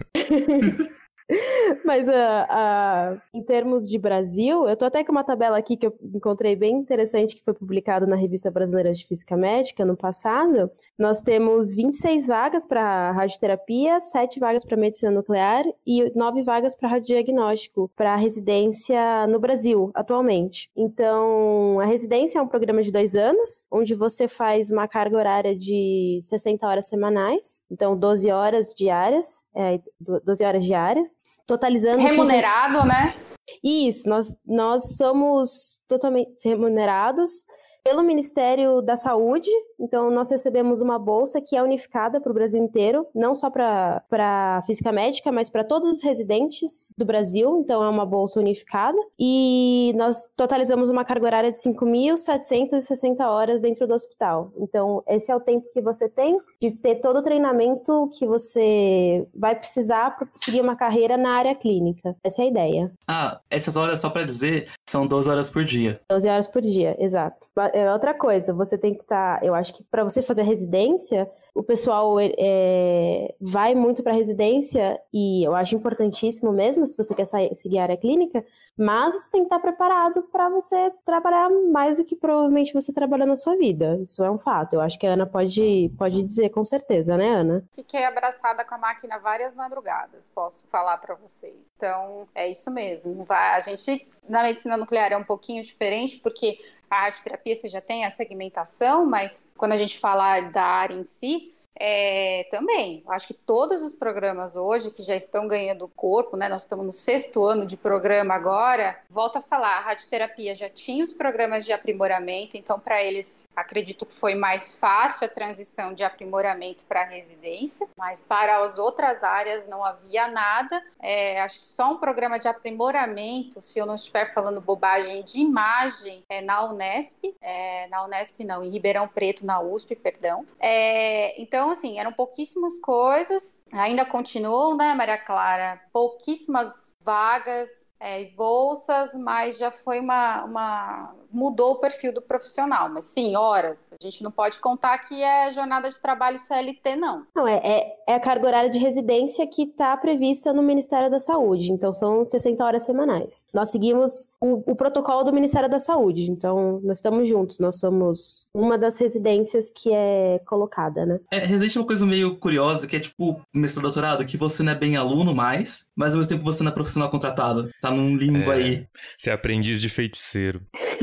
Mas em termos de Brasil, eu tô até com uma tabela aqui que eu encontrei bem interessante, que foi publicado na Revista Brasileira de Física Médica no passado. Nós temos 26 vagas para radioterapia, 7 vagas para medicina nuclear e 9 vagas para radiodiagnóstico, para residência no Brasil, atualmente. Então, a residência é um programa de 2 anos, onde você faz uma carga horária de 60 horas semanais, então 12 horas diárias, totalizando...
Remunerado, né?
Isso, nós somos totalmente remunerados pelo Ministério da Saúde. Então, nós recebemos uma bolsa que é unificada para o Brasil inteiro, não só para Física Médica, mas para todos os residentes do Brasil. Então, é uma bolsa unificada. E nós totalizamos uma carga horária de 5.760 horas dentro do hospital. Então, esse é o tempo que você tem de ter todo o treinamento que você vai precisar para seguir uma carreira na área clínica. Essa é a ideia.
Essas horas, só para dizer, são 12 horas por dia.
12 horas por dia, exato. É outra coisa, você tem que estar... Eu acho que para você fazer residência, o pessoal vai muito para residência, e eu acho importantíssimo mesmo, se você quer seguir a área clínica, mas você tem que estar preparado para você trabalhar mais do que provavelmente você trabalha na sua vida. Isso é um fato. Eu acho que a Ana pode dizer com certeza, né, Ana?
Fiquei abraçada com a máquina várias madrugadas, posso falar para vocês. Então, é isso mesmo. A gente, na medicina nuclear, é um pouquinho diferente, porque a radioterapia você já tem a segmentação, mas quando a gente fala da área em si, também, eu acho que todos os programas hoje que já estão ganhando corpo, né? Nós estamos no 6º ano de programa agora. Volto a falar, a radioterapia já tinha os programas de aprimoramento, então para eles acredito que foi mais fácil a transição de aprimoramento para a residência, mas para as outras áreas não havia nada. Acho que só um programa de aprimoramento, se eu não estiver falando bobagem, de imagem na Unesp, em Ribeirão Preto, na USP, perdão. Então, assim, eram pouquíssimas coisas, ainda continuam, né, Maria Clara? Pouquíssimas vagas e bolsas, mas já foi mudou o perfil do profissional. Mas sim, horas. A gente não pode contar que é jornada de trabalho CLT, não.
Não, é a carga horária de residência que está prevista no Ministério da Saúde. Então, são 60 horas semanais. Nós seguimos o protocolo do Ministério da Saúde. Então, nós estamos juntos. Nós somos uma das residências que é colocada, né?
Residente é uma coisa meio curiosa, que é tipo mestrado, doutorado, que você não é bem aluno mais, mas ao mesmo tempo você não é profissional contratado. Tá num limbo aí.
Você é aprendiz de feiticeiro.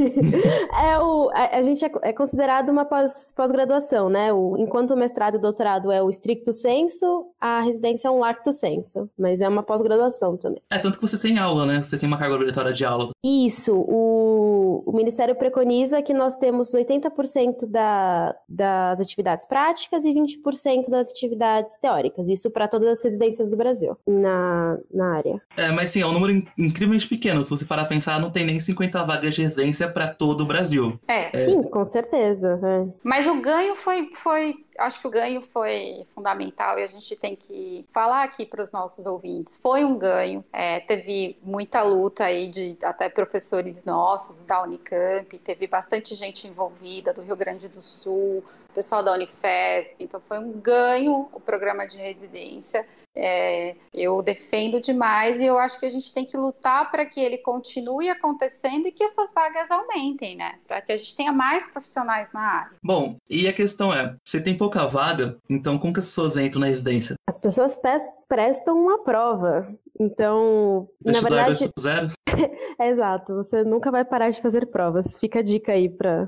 A gente é considerado uma pós-graduação, né? Enquanto o mestrado e o doutorado é o stricto sensu, a residência é um lacto sensu, mas é uma pós-graduação também.
Tanto que vocês têm aula, né? Vocês têm uma carga obrigatória de aula.
Isso, o Ministério preconiza que nós temos 80% das atividades práticas e 20% das atividades teóricas, isso para todas as residências do Brasil, na área.
Mas sim, é um número incrivelmente pequeno, se você parar a pensar, não tem nem 50 vagas de residência para todo o Brasil.
Sim, com certeza.
Mas o ganho foi acho que o ganho foi fundamental e a gente tem que falar aqui para os nossos ouvintes. Foi um ganho, teve muita luta aí de até professores nossos da Unicamp, teve bastante gente envolvida do Rio Grande do Sul, pessoal da Unifesp, então foi um ganho o programa de residência. Eu defendo demais e eu acho que a gente tem que lutar para que ele continue acontecendo e que essas vagas aumentem, né? Para que a gente tenha mais profissionais na área.
Bom, e a questão é, você tem pouca vaga, então como que as pessoas entram na residência?
As pessoas prestam uma prova. Então, na verdade...
2.0?
Exato, você nunca vai parar de fazer provas. Fica a dica aí para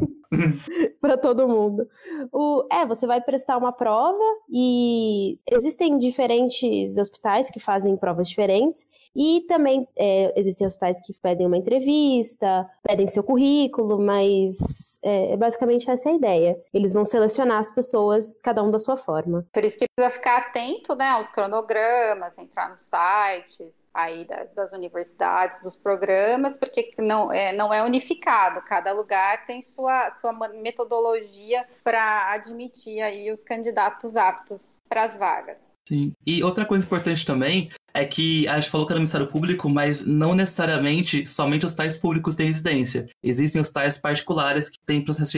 todo mundo. Você vai prestar uma prova e existem diferentes hospitais que fazem provas diferentes e também existem hospitais que pedem uma entrevista, pedem seu currículo, mas basicamente essa é a ideia. Eles vão selecionar as pessoas, cada um da sua forma.
Por isso que precisa ficar atento, né, aos cronogramas, entrar nos sites aí das universidades, dos programas, porque não é unificado. Cada lugar tem sua metodologia para admitir aí os candidatos aptos para as vagas.
Sim. E outra coisa importante também é que a gente falou que era Ministério Público, mas não necessariamente somente os hospitais públicos têm residência. Existem hospitais particulares que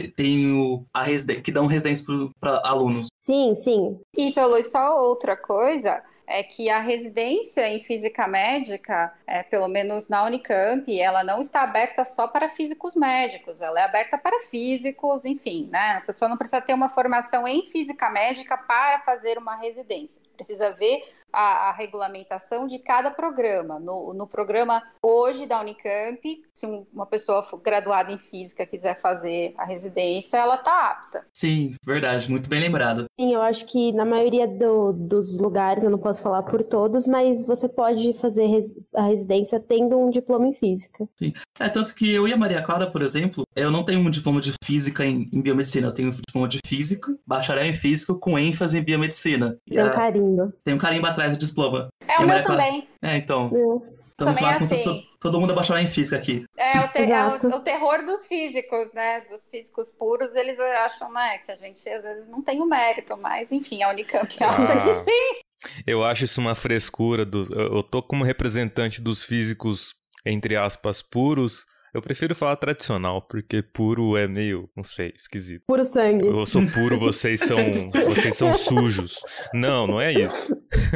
que dão residência para alunos.
Sim, sim.
Ítalo, só outra coisa é que a residência em Física Médica, pelo menos na Unicamp, ela não está aberta só para físicos médicos, ela é aberta para físicos, enfim, né? A pessoa não precisa ter uma formação em Física Médica para fazer uma residência. Precisa ver a regulamentação de cada programa. No programa hoje da Unicamp, se uma pessoa graduada em Física quiser fazer a residência, ela está apta.
Sim, verdade, muito bem lembrado.
Sim, eu acho que na maioria dos lugares, eu não posso falar por todos, mas você pode fazer a residência tendo um diploma em física.
Sim. Tanto que eu e a Maria Clara, por exemplo, eu não tenho um diploma de física em biomedicina, eu tenho um diploma de física, bacharel em física com ênfase em biomedicina.
Tem um carimbo.
Tem um carimbo atrás do diploma.
O meu também.
Então.
Também
faz com
assim.
Todo mundo é bacharel em física aqui.
O terror dos físicos, né? Dos físicos puros, eles acham, né, que a gente às vezes não tem o mérito, mas enfim, a Unicamp acha que sim.
Eu acho isso uma frescura. Eu tô como representante dos físicos, entre aspas, puros. Eu prefiro falar tradicional, porque puro é meio, não sei, esquisito.
Puro sangue.
Eu sou puro, vocês são sujos. Não é isso.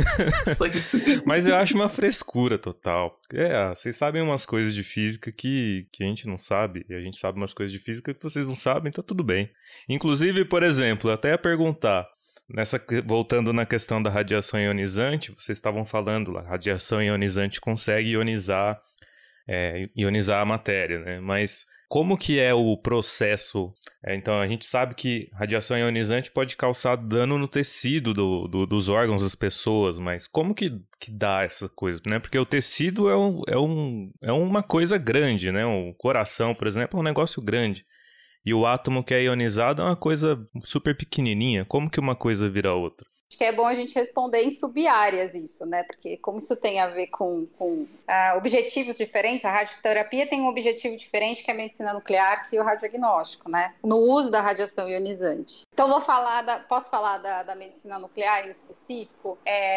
Mas eu acho uma frescura total. Vocês sabem umas coisas de física que a gente não sabe, e a gente sabe umas coisas de física que vocês não sabem, então tudo bem. Inclusive, por exemplo, eu até ia perguntar, voltando na questão da radiação ionizante, vocês estavam falando, a radiação ionizante consegue ionizar a matéria, né? Mas como que é o processo? Então, a gente sabe que radiação ionizante pode causar dano no tecido dos órgãos das pessoas, mas como que dá essa coisa, né? Porque o tecido é uma coisa grande, né? O coração, por exemplo, é um negócio grande. E o átomo que é ionizado é uma coisa super pequenininha. Como que uma coisa vira outra?
Acho que é bom a gente responder em sub-áreas isso, né? Porque como isso tem a ver com objetivos diferentes, a radioterapia tem um objetivo diferente que a medicina nuclear, que o radiodiagnóstico, né? No uso da radiação ionizante. Então, posso falar da medicina nuclear em específico?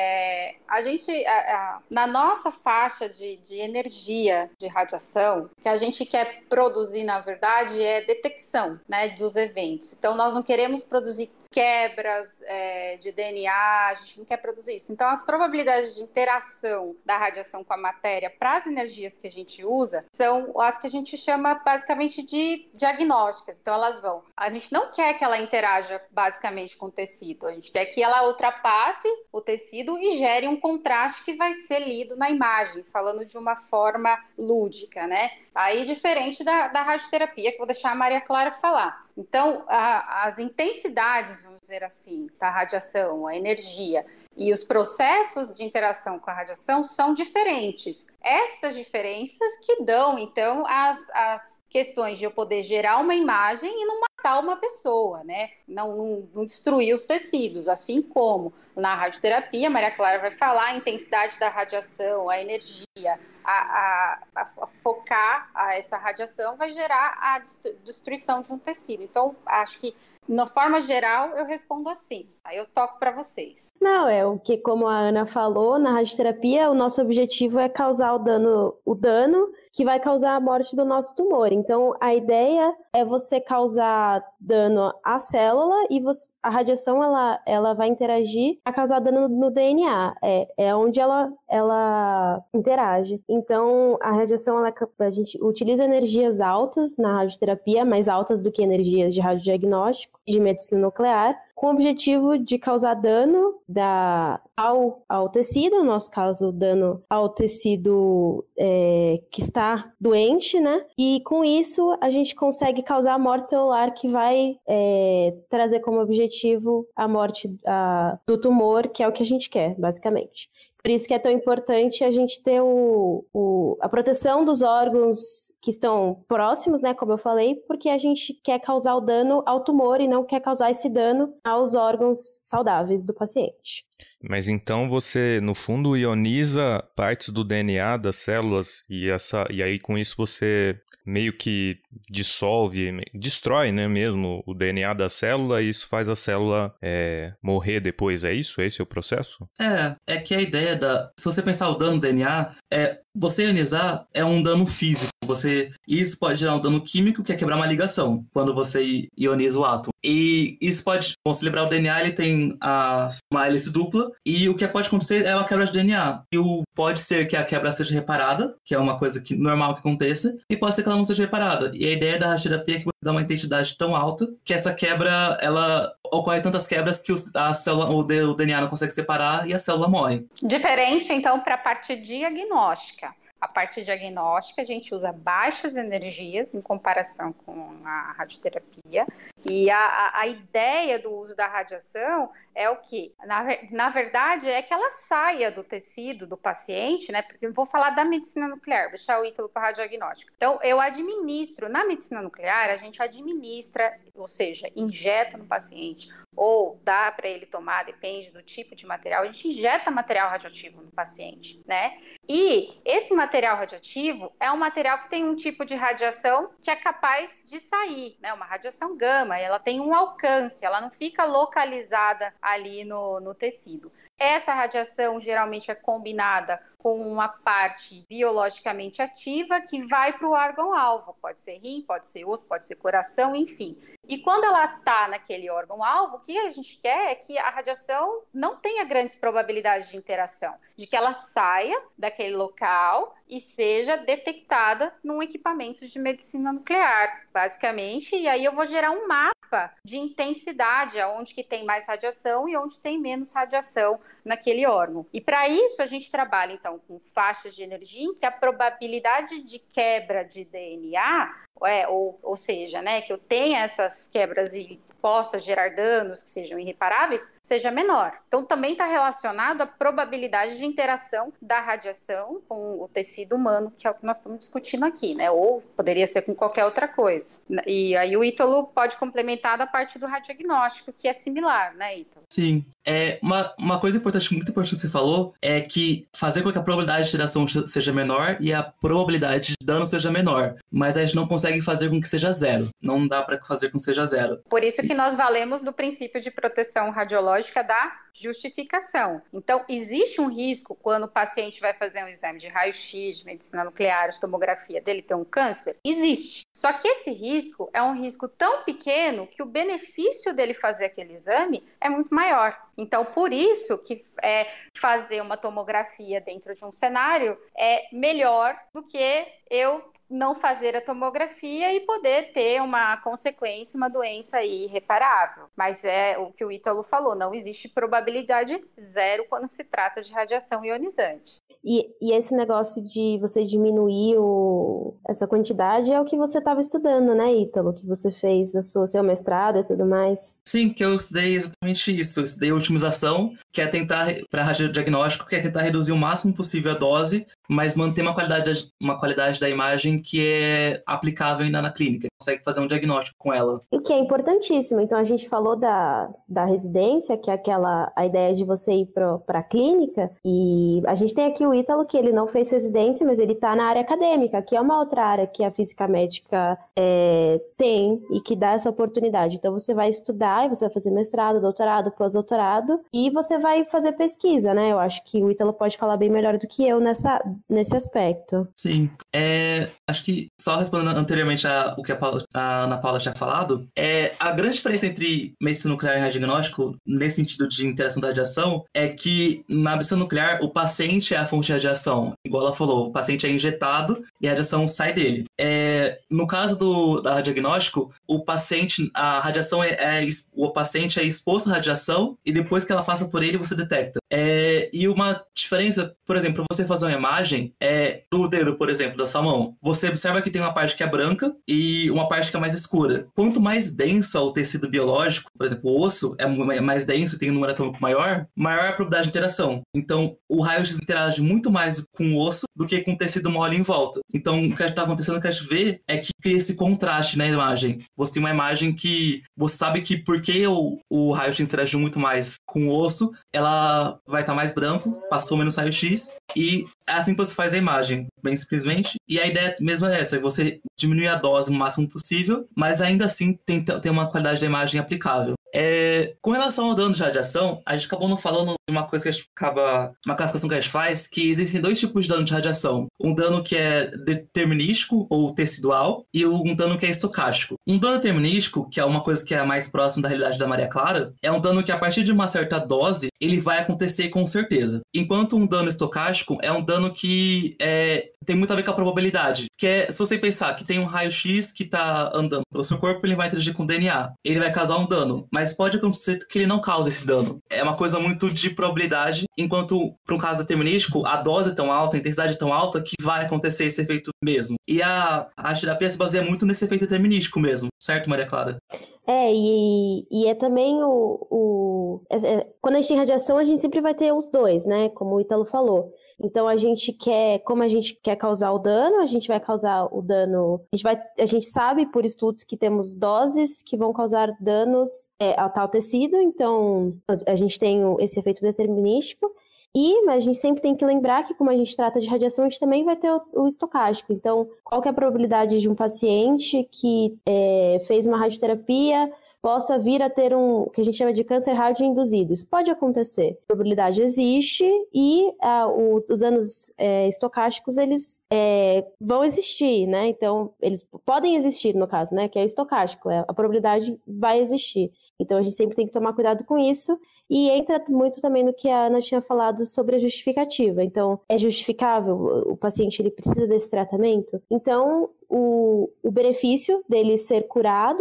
A gente, na nossa faixa de energia de radiação, o que a gente quer produzir, na verdade, é detecção, né, dos eventos. Então, nós não queremos produzir quebras de DNA, a gente não quer produzir isso. Então, as probabilidades de interação da radiação com a matéria para as energias que a gente usa são as que a gente chama basicamente de diagnósticas. Então, a gente não quer que ela interaja basicamente com o tecido, a gente quer que ela ultrapasse o tecido e gere um contraste que vai ser lido na imagem, falando de uma forma lúdica, né? Aí, diferente da radioterapia, que vou deixar a Maria Clara falar. Então, as intensidades, vamos dizer assim, da radiação, a energia e os processos de interação com a radiação são diferentes. Essas diferenças que dão, então, as questões de eu poder gerar uma imagem e não matar uma pessoa, né? Não destruir os tecidos, assim como na radioterapia, a Maria Clara vai falar, a intensidade da radiação, a energia, a focar essa radiação vai gerar a destruição de um tecido. Então, acho que, na forma geral, eu respondo assim. Aí eu toco para vocês.
Não, o que, como a Ana falou, na radioterapia, o nosso objetivo é causar o dano que vai causar a morte do nosso tumor. Então, a ideia é você causar dano à célula e a radiação, ela vai interagir a causar dano no DNA. É onde ela interage. Então, a radiação, a gente utiliza energias altas na radioterapia, mais altas do que energias de radiodiagnóstico e de medicina nuclear, com o objetivo de causar dano ao tecido, no nosso caso, dano ao tecido que está doente, né? E com isso, a gente consegue causar a morte celular que vai trazer como objetivo a morte do tumor, que é o que a gente quer, basicamente. Por isso que é tão importante a gente ter a proteção dos órgãos que estão próximos, né, como eu falei, porque a gente quer causar o dano ao tumor e não quer causar esse dano aos órgãos saudáveis do paciente.
Mas então você, no fundo, ioniza partes do DNA das células e aí com isso você meio que destrói, né, mesmo o DNA da célula e isso faz a célula morrer depois, é isso? Esse é o processo?
É que a ideia se você pensar o dano do DNA, você ionizar é um dano físico. Isso pode gerar um dano químico, que é quebrar uma ligação, quando você ioniza o átomo. E isso pode, vamos lembrar, o DNA ele tem uma hélice dupla, e o que pode acontecer é uma quebra de DNA. E pode ser que a quebra seja reparada, que é uma coisa normal que aconteça, e pode ser que ela não seja reparada. E a ideia da radioterapia é que você dá uma intensidade tão alta que essa quebra, ela ocorre tantas quebras que a célula, o DNA não consegue separar e a célula morre.
Diferente, então, para a parte diagnóstica. A parte diagnóstica, a gente usa baixas energias em comparação com a radioterapia. E a ideia do uso da radiação é o quê? Na verdade, é que ela saia do tecido do paciente, né? Porque eu vou falar da medicina nuclear, vou deixar o Ítalo para radiodiagnóstico. Então, eu administro, na medicina nuclear, a gente administra, ou seja, injeta no paciente, ou dá para ele tomar, depende do tipo de material, a gente injeta material radioativo no paciente, né? E esse material radioativo é um material que tem um tipo de radiação que é capaz de sair, né? Uma radiação gama, ela tem um alcance, ela não fica localizada ali no tecido. Essa radiação geralmente é combinada com uma parte biologicamente ativa que vai para o órgão-alvo. Pode ser rim, pode ser osso, pode ser coração, enfim. E quando ela está naquele órgão-alvo, o que a gente quer é que a radiação não tenha grandes probabilidades de interação, de que ela saia daquele local e seja detectada num equipamento de medicina nuclear, basicamente. E aí eu vou gerar um mapa de intensidade, onde que tem mais radiação e onde tem menos radiação naquele órgão. E para isso a gente trabalha, então, com faixas de energia em que a probabilidade de quebra de DNA, ou seja, né, que eu tenha essas quebras e possa gerar danos que sejam irreparáveis, seja menor. Então, também está relacionado à probabilidade de interação da radiação com o tecido humano, que é o que nós estamos discutindo aqui, né? Ou poderia ser com qualquer outra coisa. E aí o Ítalo pode complementar da parte do radiodiagnóstico, que é similar, né, Ítalo?
Sim. Uma coisa importante, muito importante que você falou, é que fazer com que a probabilidade de interação seja menor e a probabilidade de dano seja menor. Mas a gente não consegue fazer com que seja zero. Não dá para fazer com que seja zero.
Por isso que nós valemos do princípio de proteção radiológica da justificação. Então, existe um risco quando o paciente vai fazer um exame de raio-x, de medicina nuclear, de tomografia, dele ter um câncer? Existe. Só que esse risco é um risco tão pequeno que o benefício dele fazer aquele exame é muito maior. Então, por isso que fazer uma tomografia dentro de um cenário é melhor do que eu não fazer a tomografia e poder ter uma consequência, uma doença irreparável. Mas é o que o Ítalo falou, não existe probabilidade zero quando se trata de radiação ionizante.
E esse negócio de você diminuir essa quantidade é o que você estava estudando, né, Ítalo? Que você fez seu mestrado e tudo mais.
Sim, que eu estudei exatamente isso. Eu estudei otimização, que é tentar, para radiodiagnóstico, que é tentar reduzir o máximo possível a dose, mas manter uma qualidade da imagem que é aplicável ainda na clínica. Consegue fazer um diagnóstico com ela.
O que é importantíssimo. Então, a gente falou da residência, que é a ideia de você ir para a clínica, e a gente tem aqui o Ítalo, que ele não fez residência, mas ele está na área acadêmica, que é uma outra área que a física médica tem e que dá essa oportunidade. Então, você vai estudar e você vai fazer mestrado, doutorado, pós-doutorado, e você vai fazer pesquisa, né? Eu acho que o Ítalo pode falar bem melhor do que eu nesse aspecto.
Sim. Acho que, só respondendo anteriormente o que a Ana Paula tinha falado, a grande diferença entre medicina nuclear e radiodiagnóstico, nesse sentido de interação da radiação, é que na medicina nuclear, o paciente é a fonte de radiação. Igual ela falou, o paciente é injetado e a radiação sai dele. No caso da radiodiagnóstico, o paciente é exposto à radiação e depois que ela passa por ele, você detecta. E uma diferença, por exemplo, para você fazer uma imagem do dedo, por exemplo, da sua mão, você observa que tem uma parte que é branca e uma parte que é mais escura. Quanto mais denso é o tecido biológico, por exemplo, o osso é mais denso e tem um número atômico maior é a probabilidade de interação. Então, o raio-x interage muito mais com o osso do que com o tecido mole em volta. Então, o que está acontecendo, o que a gente vê é que cria esse contraste na imagem. Você tem uma imagem que você sabe que porque o raio-x interagiu muito mais com o osso, ela vai estar mais branco, passou menos raio-x, e é assim que você faz a imagem, bem simplesmente. E a ideia mesmo é essa, você diminuir a dose o máximo possível, mas ainda assim tem uma qualidade da imagem aplicável. Com relação ao dano de radiação, a gente acabou não falando de uma coisa que a gente uma classificação que a gente faz, que existem dois tipos de dano de radiação. Um dano que é determinístico ou tecidual e um dano que é estocástico. Um dano determinístico, que é uma coisa que é mais próxima da realidade da Maria Clara, é um dano que a partir de uma certa dose, ele vai acontecer com certeza. Enquanto um dano estocástico é um dano que tem muito a ver com a probabilidade. Que é, se você pensar que tem um raio-x que está andando pelo seu corpo, ele vai interagir com o DNA. Ele vai causar um dano. Mas mas pode acontecer que ele não cause esse dano. É uma coisa muito de probabilidade, enquanto para um caso determinístico, a dose é tão alta, a intensidade é tão alta que vai acontecer esse efeito mesmo. E a terapia se baseia muito nesse efeito determinístico mesmo, certo, Maria Clara?
E é também quando a gente tem radiação, a gente sempre vai ter os dois, né? Como o Ítalo falou. Então, como a gente quer causar o dano, a gente vai causar o dano. A gente sabe por estudos que temos doses que vão causar danos a tal tecido, então a gente tem esse efeito determinístico. Mas a gente sempre tem que lembrar que, como a gente trata de radiação, a gente também vai ter o estocástico. Então, qual que é a probabilidade de um paciente que fez uma radioterapia possa vir a ter o que a gente chama de câncer radioinduzido? Isso pode acontecer. A probabilidade existe e os danos estocásticos, eles vão existir, né? Então, eles podem existir, no caso, né? Que é o estocástico. A probabilidade vai existir. Então, a gente sempre tem que tomar cuidado com isso. E entra muito também no que a Ana tinha falado sobre a justificativa. Então, é justificável? O paciente ele precisa desse tratamento? Então, o benefício dele ser curado,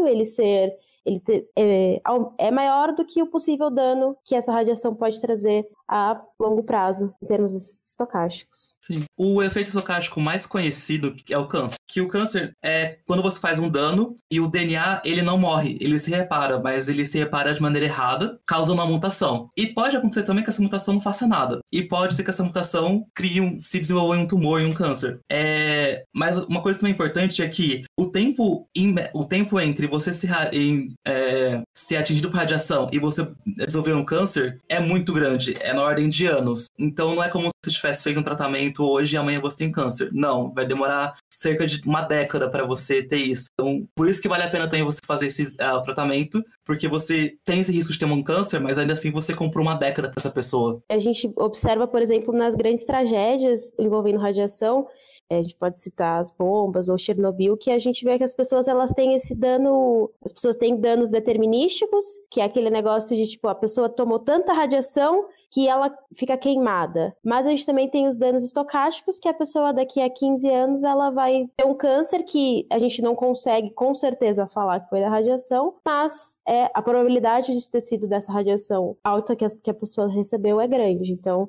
é maior do que o possível dano que essa radiação pode trazer a longo prazo, em termos estocásticos.
Sim. O efeito estocástico mais conhecido é o câncer. Que o câncer é quando você faz um dano e o DNA, ele não morre, ele se repara, mas ele se repara de maneira errada, causando uma mutação. E pode acontecer também que essa mutação não faça nada. E pode ser que essa mutação se desenvolva em um tumor, em um câncer. Mas uma coisa também importante é que o tempo entre você ser atingido por radiação e você desenvolver um câncer é muito grande, é na ordem de anos. Então não é como se você tivesse feito um tratamento hoje e amanhã você tem câncer. Não, vai demorar cerca de uma década para você ter isso. Então, por isso que vale a pena também você fazer o tratamento, porque você tem esse risco de ter um câncer, mas ainda assim você comprou uma década para essa pessoa.
A gente observa, por exemplo, nas grandes tragédias envolvendo radiação, a gente pode citar as bombas ou Chernobyl, que a gente vê que as pessoas elas têm esse dano, as pessoas têm danos determinísticos, que é aquele negócio de tipo, a pessoa tomou tanta radiação que ela fica queimada. Mas a gente também tem os danos estocásticos, que a pessoa daqui a 15 anos ela vai ter um câncer que a gente não consegue com certeza falar que foi da radiação, mas a probabilidade de ter sido dessa radiação alta que a pessoa recebeu é grande. Então,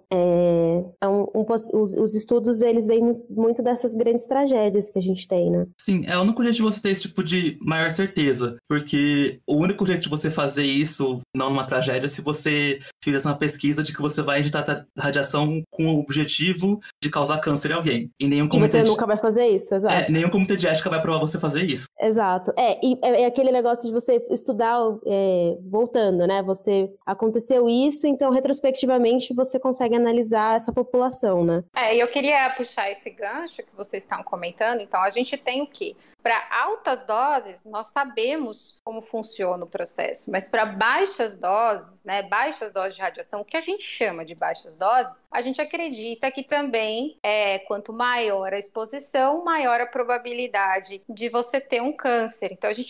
os estudos eles vêm muito dessas grandes tragédias que a gente tem, né?
Sim, é o único jeito de você ter esse tipo de maior certeza, porque o único jeito de você fazer isso, não numa tragédia, é se você fizesse uma pesquisa de que você vai injetar radiação com o objetivo de causar câncer em alguém. E nenhum comitê
você nunca vai fazer isso, exato.
Nenhum comitê de ética vai provar você fazer isso.
Exato. É aquele negócio de você estudar voltando, né? Aconteceu isso, então retrospectivamente você consegue analisar essa população, né?
E eu queria puxar esse gancho que vocês estão comentando. Então, a gente tem o quê? Para altas doses, nós sabemos como funciona o processo, mas para baixas doses, né, baixas doses de radiação, o que a gente chama de baixas doses, a gente acredita que também, quanto maior a exposição, maior a probabilidade de você ter um câncer. Então, a gente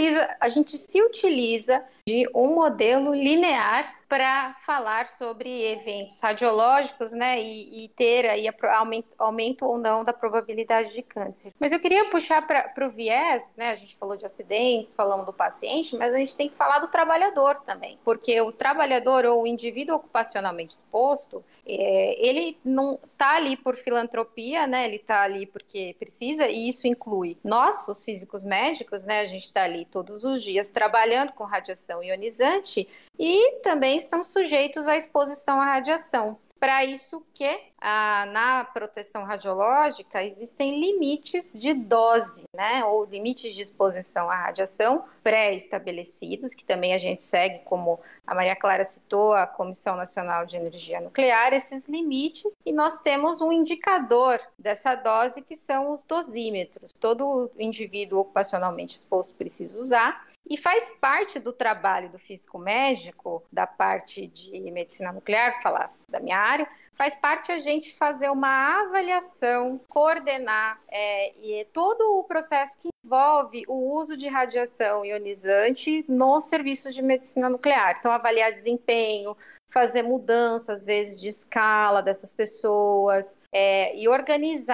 se utiliza de um modelo linear para falar sobre eventos radiológicos, né, e ter aí aumento ou não da probabilidade de câncer. Mas eu queria puxar para o viés, né, a gente falou de acidentes, falamos do paciente, mas a gente tem que falar do trabalhador também, porque o trabalhador ou o indivíduo ocupacionalmente exposto, ele não está ali por filantropia, né, ele está ali porque precisa, e isso inclui nós, os físicos médicos, né, a gente está ali todos os dias trabalhando com radiação ionizante e também estão sujeitos à exposição à radiação. Para isso que na proteção radiológica existem limites de dose, né, ou limites de exposição à radiação pré-estabelecidos, que também a gente segue, como a Maria Clara citou, a Comissão Nacional de Energia Nuclear, esses limites, e nós temos um indicador dessa dose, que são os dosímetros. Todo indivíduo ocupacionalmente exposto precisa usar, e faz parte do trabalho do físico médico, da parte de medicina nuclear, falar da minha área, faz parte a gente fazer uma avaliação, coordenar e todo o processo que envolve o uso de radiação ionizante nos serviços de medicina nuclear. Então, avaliar desempenho, fazer mudanças, às vezes, de escala dessas pessoas e organizar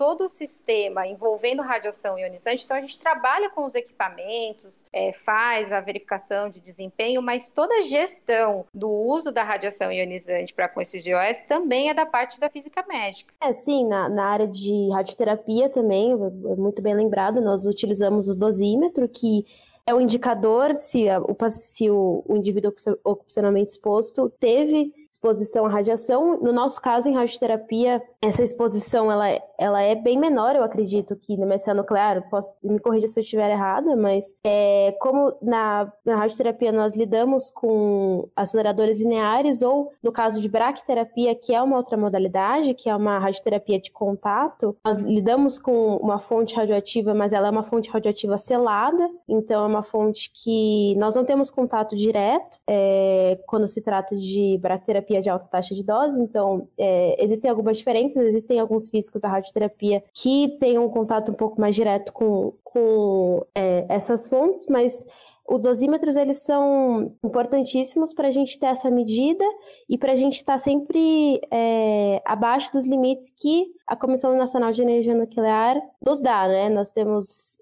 todo o sistema envolvendo radiação ionizante, então a gente trabalha com os equipamentos, faz a verificação de desempenho, mas toda a gestão do uso da radiação ionizante para com esses GOS também é da parte da física médica.
Sim, na área de radioterapia também, muito bem lembrado, nós utilizamos o dosímetro, que é o indicador se o indivíduo ocupacionalmente exposto teve exposição à radiação. No nosso caso, em radioterapia, essa exposição ela é bem menor, eu acredito, que na medicina nuclear. Me corrija se eu estiver errada, mas como na radioterapia nós lidamos com aceleradores lineares, ou no caso de braquiterapia, que é uma outra modalidade, que é uma radioterapia de contato, nós lidamos com uma fonte radioativa, mas ela é uma fonte radioativa selada, então é uma fonte que nós não temos contato direto quando se trata de braquiterapia de alta taxa de dose. Então existem algumas diferenças, existem alguns físicos da radioterapia que têm um contato um pouco mais direto com essas fontes, mas os dosímetros, eles são importantíssimos para a gente ter essa medida e para a gente estar sempre abaixo dos limites que a Comissão Nacional de Energia Nuclear nos dá, né? Nós temos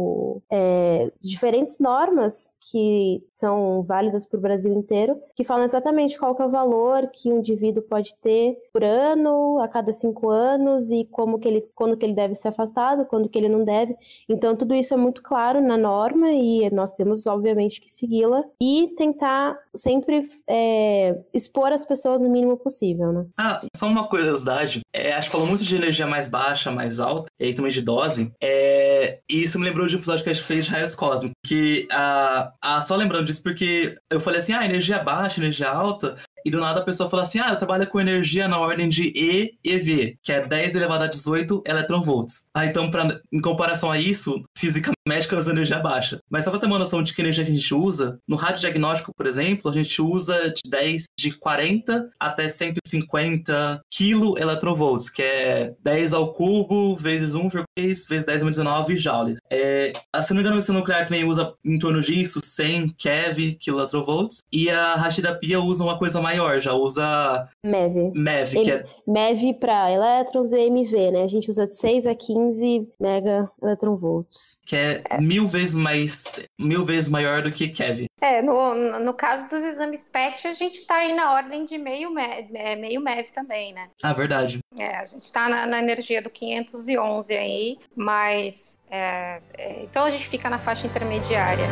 diferentes normas que são válidas para o Brasil inteiro, que falam exatamente qual que é o valor que um indivíduo pode ter por ano, a cada 5 anos, e quando que ele deve ser afastado, quando que ele não deve. Então, tudo isso é muito claro na norma e nós temos, obviamente, que segui-la e tentar sempre expor as pessoas no mínimo possível, né?
Só uma curiosidade. Acho que falou muito de energia mais baixa, mais alta, e também de dose. E isso me lembrou de um episódio que a gente fez de raios cósmicos, que só lembrando disso, porque eu falei assim, energia baixa, energia alta, e do nada a pessoa fala assim, eu trabalho com energia na ordem de E e V, que é 10 elevado a 18 eletronvolts. Então, em comparação a isso, física médica usa energia baixa. Mas só pra ter uma noção de que energia que a gente usa, no radiodiagnóstico, por exemplo, a gente usa de 40 até 150 kV, que é 10 ao cubo vezes 1,6 vezes 10 a 19 joules. Se não me engano, a medicina nuclear também usa em torno disso, 100 keV, kilovolts, e a radioterapia usa uma coisa maior, já usa MEV, que é
MEV para elétrons e MV, né? A gente usa de 6 a 15 mega eletronvolts.
Que é 1000 vezes maior do que keV.
No caso dos exames PET, a gente está aí na ordem de meio MEV também, né?
Verdade.
A gente está na energia do 511 aí, mas então a gente fica na faixa intermediária.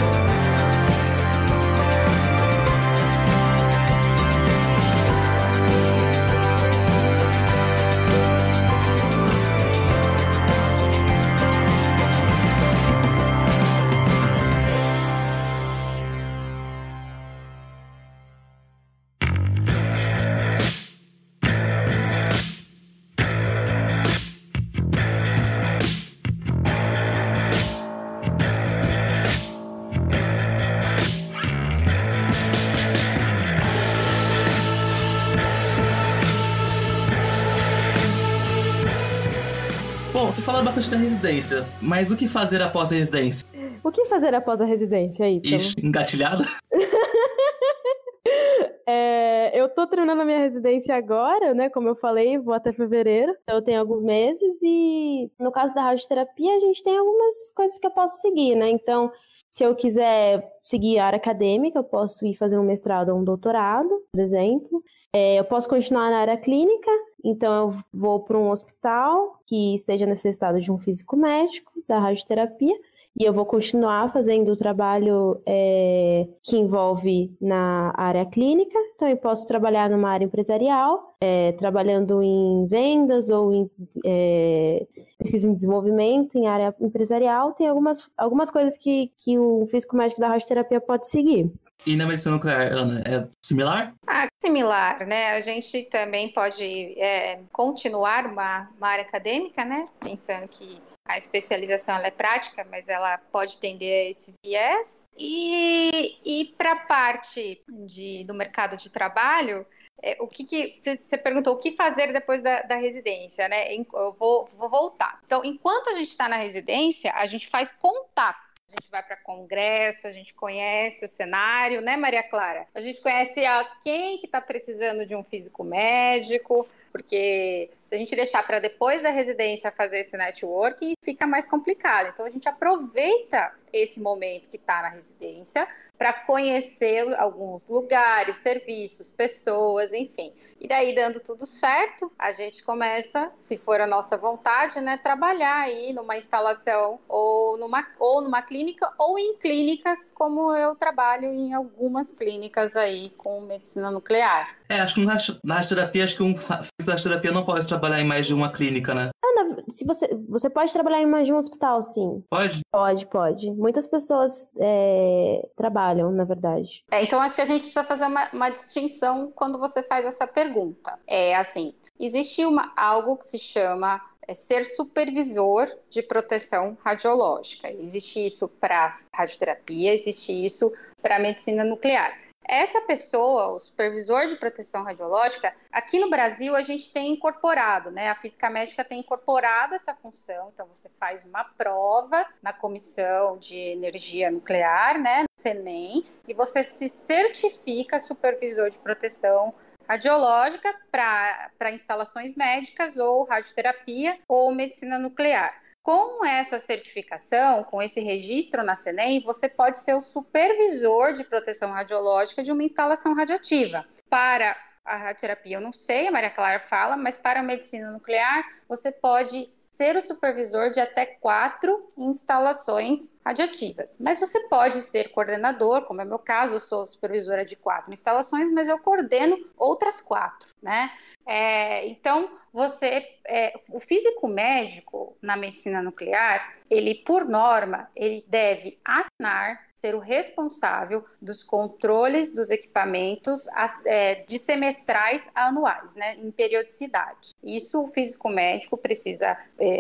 Bom, vocês falaram bastante da residência, mas o que fazer após a residência?
O que fazer após a residência aí?
Ixi, engatilhada?
Eu tô terminando a minha residência agora, né? Como eu falei, vou até fevereiro. Então eu tenho alguns meses e no caso da radioterapia a gente tem algumas coisas que eu posso seguir, né? Então, se eu quiser seguir a área acadêmica, eu posso ir fazer um mestrado ou um doutorado, por exemplo. Eu posso continuar na área clínica, então eu vou para um hospital que esteja necessitado de um físico médico da radioterapia e eu vou continuar fazendo o trabalho que envolve na área clínica. Então eu posso trabalhar numa área empresarial, trabalhando em vendas ou em pesquisa em desenvolvimento em área empresarial. Tem algumas coisas que o físico médico da radioterapia pode seguir.
E na medicina nuclear, Ana, é similar?
Similar, né? A gente também pode continuar uma área acadêmica, né? Pensando que a especialização ela é prática, mas ela pode tender a esse viés. E para a parte do mercado de trabalho, o que você perguntou, o que fazer depois da residência, né? Eu vou voltar. Então, enquanto a gente está na residência, a gente faz contato. a gente vai para congresso, a gente conhece o cenário, né, Maria Clara? A gente conhece quem que está precisando de um físico médico, porque se a gente deixar para depois da residência fazer esse networking, fica mais complicado. Então, a gente aproveita esse momento que está na residência para conhecer alguns lugares, serviços, pessoas, enfim. E daí, dando tudo certo, a gente começa, se for a nossa vontade, né, trabalhar aí numa instalação ou numa clínica ou em clínicas, como eu trabalho em algumas clínicas aí com medicina nuclear.
Acho que na radioterapia, acho que um físico da radioterapia não pode trabalhar em mais de uma clínica, né?
Se você pode trabalhar em mais de um hospital, sim.
Pode?
Pode. Muitas pessoas trabalham, na verdade.
Então, acho que a gente precisa fazer uma distinção quando você faz essa pergunta. Assim, existe algo que se chama ser supervisor de proteção radiológica. Existe isso para radioterapia, existe isso para medicina nuclear. Essa pessoa, o supervisor de proteção radiológica, aqui no Brasil a gente tem incorporado, né? A física médica tem incorporado essa função, então você faz uma prova na Comissão de Energia Nuclear, né? No CENEM, e você se certifica supervisor de proteção radiológica para instalações médicas ou radioterapia ou medicina nuclear. Com essa certificação, com esse registro na CENEM, você pode ser o supervisor de proteção radiológica de uma instalação radioativa. Para a radioterapia, eu não sei, a Maria Clara fala, mas para a medicina nuclear, você pode ser o supervisor de até 4 instalações radioativas. Mas você pode ser coordenador, como é meu caso, eu sou supervisora de 4 instalações, mas eu coordeno outras 4, né? Então, o físico médico na medicina nuclear, ele, por norma, ele deve assinar, ser o responsável dos controles dos equipamentos de semestrais a anuais, né, em periodicidade. Isso o físico médico precisa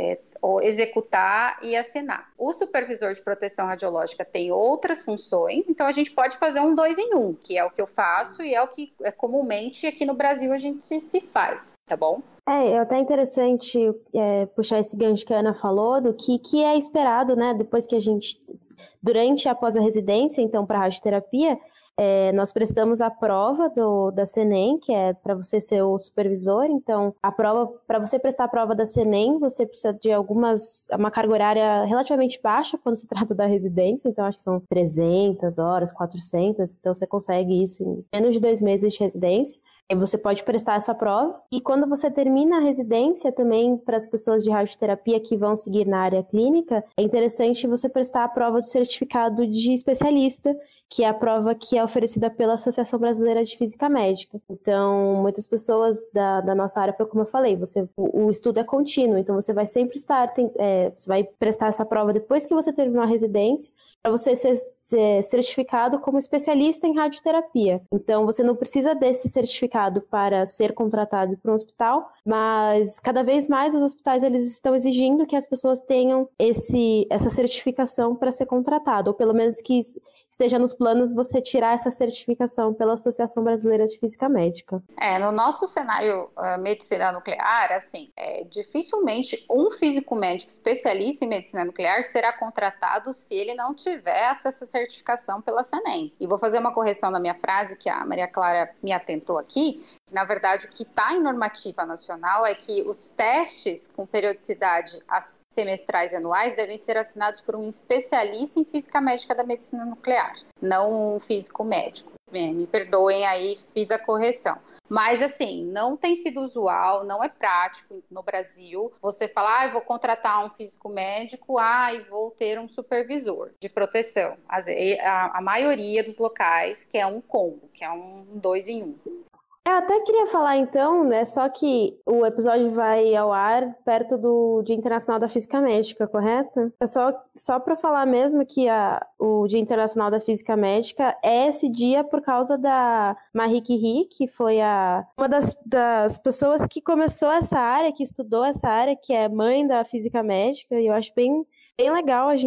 executar e assinar. O supervisor de proteção radiológica tem outras funções, então a gente pode fazer um 2 em 1, que é o que eu faço e é o que comumente aqui no Brasil a gente se faz, tá bom?
É até interessante puxar esse gancho que a Ana falou, do que é esperado, né, depois que a gente, durante e após a residência, então, para a radioterapia, nós prestamos a prova da CENEM, que é para você ser o supervisor. Então, para você prestar a prova da CENEM, você precisa de uma carga horária relativamente baixa quando se trata da residência, então acho que são 300 horas, 400, então você consegue isso em menos de 2 meses de residência. Aí você pode prestar essa prova. E quando você termina a residência, também para as pessoas de radioterapia que vão seguir na área clínica, é interessante você prestar a prova do certificado de especialista, que é a prova que é oferecida pela Associação Brasileira de Física Médica. Então, muitas pessoas da nossa área, foi como eu falei, o estudo é contínuo, então você vai sempre você vai prestar essa prova depois que você terminou a residência, para você ser certificado como especialista em radioterapia. Então, você não precisa desse certificado para ser contratado por um hospital, mas cada vez mais os hospitais eles estão exigindo que as pessoas tenham essa certificação para ser contratado, ou pelo menos que esteja nos planos você tirar essa certificação pela Associação Brasileira de Física Médica.
No nosso cenário medicina nuclear, assim, dificilmente um físico médico especialista em medicina nuclear será contratado se ele não tiver essa certificação pela CENEM. E vou fazer uma correção na minha frase, que a Maria Clara me atentou aqui, que na verdade o que está em normativa nacional é que os testes com periodicidade semestrais e anuais devem ser assinados por um especialista em física médica da medicina nuclear, não um físico médico. Me perdoem aí, fiz a correção. Mas, assim, não tem sido usual, não é prático no Brasil você falar, eu vou contratar um físico médico, e vou ter um supervisor de proteção. A maioria dos locais quer um combo, que é um 2 em 1.
Eu até queria falar então, né, só que o episódio vai ao ar perto do Dia Internacional da Física Médica, correto? É só para falar mesmo que o Dia Internacional da Física Médica é esse dia por causa da Marie Curie, que foi uma das pessoas que começou essa área, que estudou essa área, que é mãe da física médica, e eu acho bem legal a gente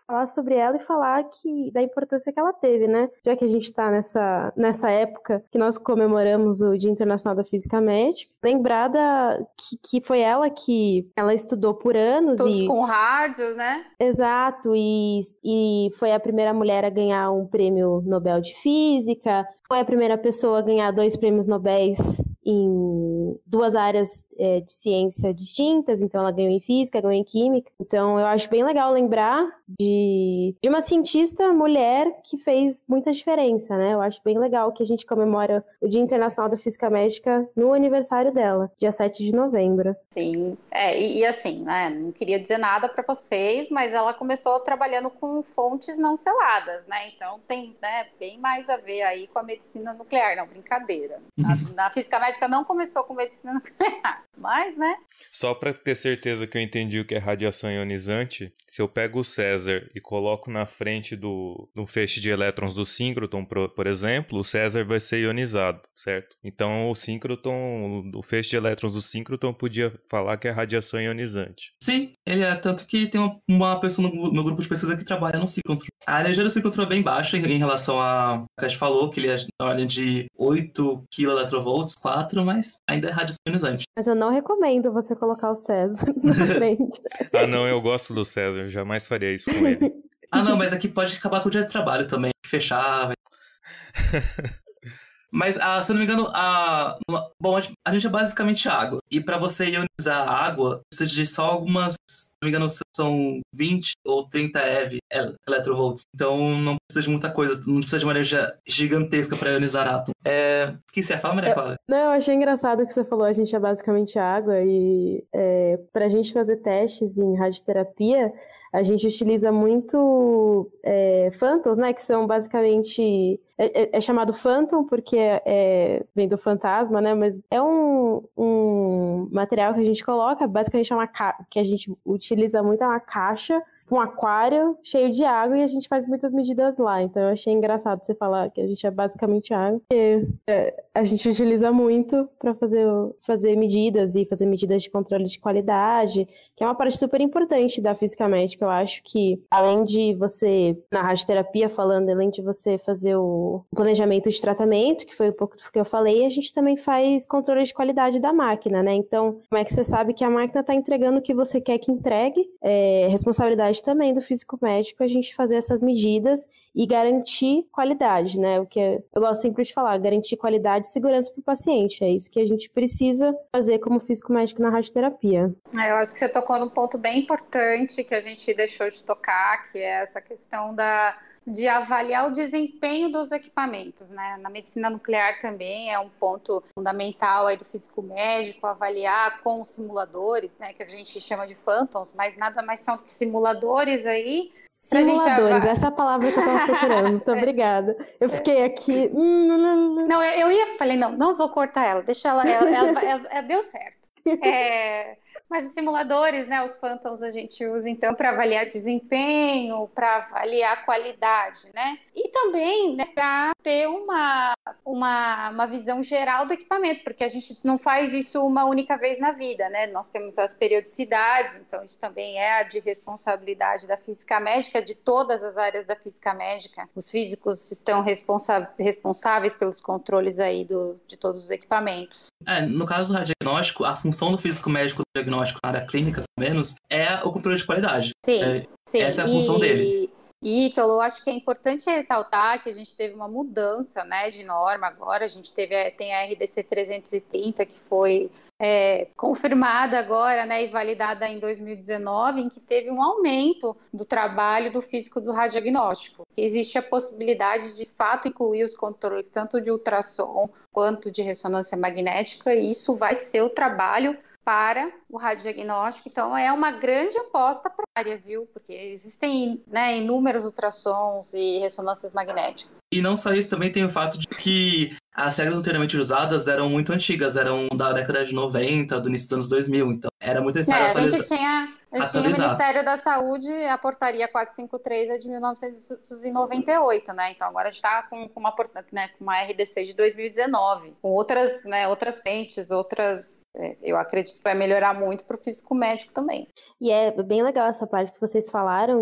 falar sobre ela e falar da importância que ela teve, né? Já que a gente tá nessa época que nós comemoramos o Dia Internacional da Física Médica, lembrada que foi ela que ela estudou por anos.
Todos com rádios, né?
Exato, e foi a primeira mulher a ganhar um prêmio Nobel de Física, foi a primeira pessoa a ganhar 2 prêmios Nobel em 2 áreas de ciência distintas, então ela ganhou em Física, ganhou em Química. Então eu acho bem legal lembrar de uma cientista mulher que fez muita diferença, né? Eu acho bem legal que a gente comemora o Dia Internacional da Física Médica no aniversário dela, dia 7 de novembro.
Sim, e assim, né, não queria dizer nada para vocês, mas ela começou trabalhando com fontes não seladas, né? Então tem, né, bem mais a ver aí com a medicina nuclear, não, brincadeira. Na Física Médica não começou com medicina nuclear, mas, né?
Só para ter certeza que eu entendi o que é radiação ionizante, se eu pego o César e coloco na frente do feixe de elétrons do síncroton, por exemplo, o César vai ser ionizado, certo? Então o síncroton, o feixe de elétrons do síncroton podia falar que é radiação ionizante.
Sim, ele é tanto que tem uma pessoa no grupo de pesquisa que trabalha no síncrotron. A energia do síncrotron é bem baixa em relação a que a gente falou, que ele é na ordem de 8 kV, 4, mas ainda é radiação ionizante.
Mas eu não recomendo você colocar o César na frente.
Ah, não, eu gosto do César, jamais faria isso com ele.
Ah, não, mas aqui pode acabar com o dia de trabalho também, fechar. Mas, se eu não me engano, bom, a gente é basicamente água. E para você ionizar a água, precisa de só algumas, se não me engano, são 20 ou 30 electrovolts. Então não precisa de muita coisa, não precisa de uma energia gigantesca para ionizar átomo. O que você ia falar, Maria Clara?
Não, eu achei engraçado que você falou, a gente é basicamente água e para a gente fazer testes em radioterapia, a gente utiliza muito phantons, né, que são basicamente, é chamado phantom porque vem do fantasma, né, mas é um material que a gente coloca, basicamente que a gente utiliza muito, é uma caixa, um aquário cheio de água e a gente faz muitas medidas lá. Então eu achei engraçado você falar que a gente é basicamente água, porque a gente utiliza muito para fazer medidas e fazer medidas de controle de qualidade, que é uma parte super importante da física médica. Eu acho que, além de você, na radioterapia falando, além de você fazer o planejamento de tratamento, que foi um pouco do que eu falei, a gente também faz controle de qualidade da máquina, né? Então, como é que você sabe que a máquina está entregando o que você quer que entregue? Responsabilidade também do físico médico a gente fazer essas medidas e garantir qualidade, né? O que eu gosto sempre de falar, garantir qualidade e segurança para o paciente. É isso que a gente precisa fazer como físico médico na radioterapia.
Eu acho que você tocou num ponto bem importante que a gente deixou de tocar, que é essa questão de avaliar o desempenho dos equipamentos, né? Na medicina nuclear também é um ponto fundamental aí do físico médico, avaliar com os simuladores, né? Que a gente chama de phantoms, mas nada mais são que simuladores aí.
Simuladores, essa é a palavra que eu estava procurando. Muito obrigada. Eu fiquei aqui...
Não, eu falei, não vou cortar ela, deixa ela deu certo. Mas os simuladores, né, os phantoms a gente usa então para avaliar desempenho, para avaliar qualidade, né? E também, né, para ter uma visão geral do equipamento, porque a gente não faz isso uma única vez na vida, né? Nós temos as periodicidades, então isso também é de responsabilidade da física médica, de todas as áreas da física médica. Os físicos estão responsáveis pelos controles aí de todos os equipamentos.
No caso do radiodiagnóstico, a função do físico médico do diagnóstico na área clínica, pelo menos, é o controle de qualidade.
Sim, sim.
Essa é a função dele.
E, Ítalo, eu acho que é importante ressaltar que a gente teve uma mudança, né, de norma agora. A gente tem a RDC 330, que foi confirmada agora, né, e validada em 2019, em que teve um aumento do trabalho do físico do radiodiagnóstico. Que existe a possibilidade de fato incluir os controles tanto de ultrassom quanto de ressonância magnética, e isso vai ser o trabalho para o radiodiagnóstico. Então é uma grande aposta para a área, viu? Porque existem, né, inúmeros ultrassons e ressonâncias magnéticas.
E não só isso, também tem o fato de que as regras anteriormente usadas eram muito antigas, eram da década de 90, do início dos anos 2000, então era muito necessário
A gente tinha Mas tinha o Ministério da Saúde, a portaria 453 é de 1998, né? Então agora a gente está com uma RDC de 2019, com outras, né, outras frentes, eu acredito que vai melhorar muito para o físico médico também.
E é bem legal essa parte que vocês falaram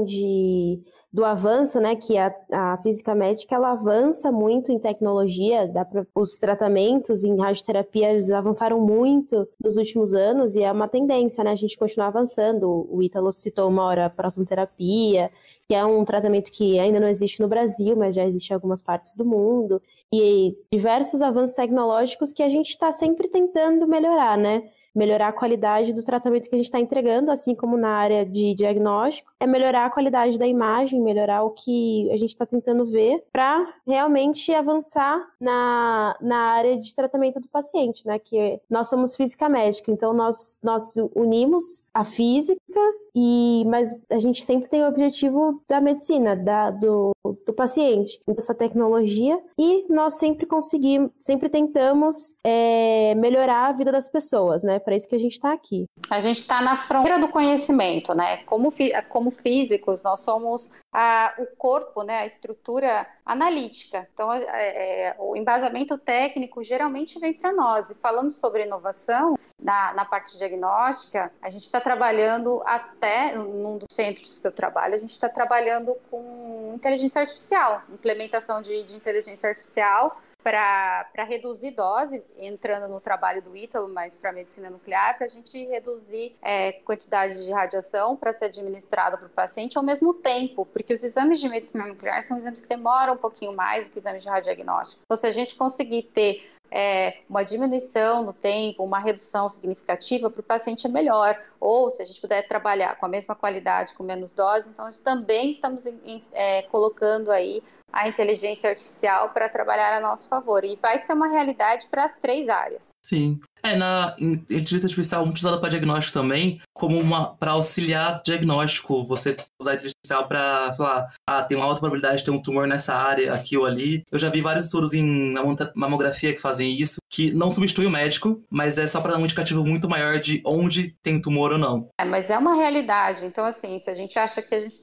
do avanço, né, que a física médica, ela avança muito em tecnologia, os tratamentos em radioterapia, eles avançaram muito nos últimos anos e é uma tendência, né, a gente continuar avançando. O Ítalo citou uma hora a prototerapia, que é um tratamento que ainda não existe no Brasil, mas já existe em algumas partes do mundo, e diversos avanços tecnológicos que a gente está sempre tentando melhorar, né? Melhorar a qualidade do tratamento que a gente está entregando, assim como na área de diagnóstico, é melhorar a qualidade da imagem, melhorar o que a gente está tentando ver para realmente avançar na área de tratamento do paciente, né? Que nós somos física médica, então nós unimos a física, mas a gente sempre tem o objetivo da medicina, do paciente, dessa tecnologia, e nós sempre tentamos melhorar a vida das pessoas, né? Para isso que a gente está aqui. A gente está
na fronteira do conhecimento, né? Como físicos, nós somos o corpo, né? A estrutura analítica. Então, o embasamento técnico geralmente vem para nós. E falando sobre inovação, na parte diagnóstica, a gente está trabalhando até, num dos centros que eu trabalho, a gente está trabalhando com inteligência artificial, implementação de inteligência artificial para reduzir dose, entrando no trabalho do Ítalo, mas para a medicina nuclear, para a gente reduzir quantidade de radiação para ser administrada para o paciente ao mesmo tempo, porque os exames de medicina nuclear são exames que demoram um pouquinho mais do que exames de radiodiagnóstico. Então, se a gente conseguir ter uma diminuição no tempo, uma redução significativa, para o paciente é melhor. Ou se a gente puder trabalhar com a mesma qualidade, com menos dose, então também estamos colocando aí a inteligência artificial para trabalhar a nosso favor. E vai ser uma realidade para as 3 áreas.
Sim. Na inteligência artificial muito usada para diagnóstico também, como para auxiliar diagnóstico. Você usar a inteligência artificial para falar, tem uma alta probabilidade de ter um tumor nessa área, aqui ou ali. Eu já vi vários estudos em mamografia que fazem isso, que não substitui o médico, mas é só para dar um indicativo muito maior de onde tem tumor ou não.
Mas é uma realidade. Então, assim, se a gente acha que a gente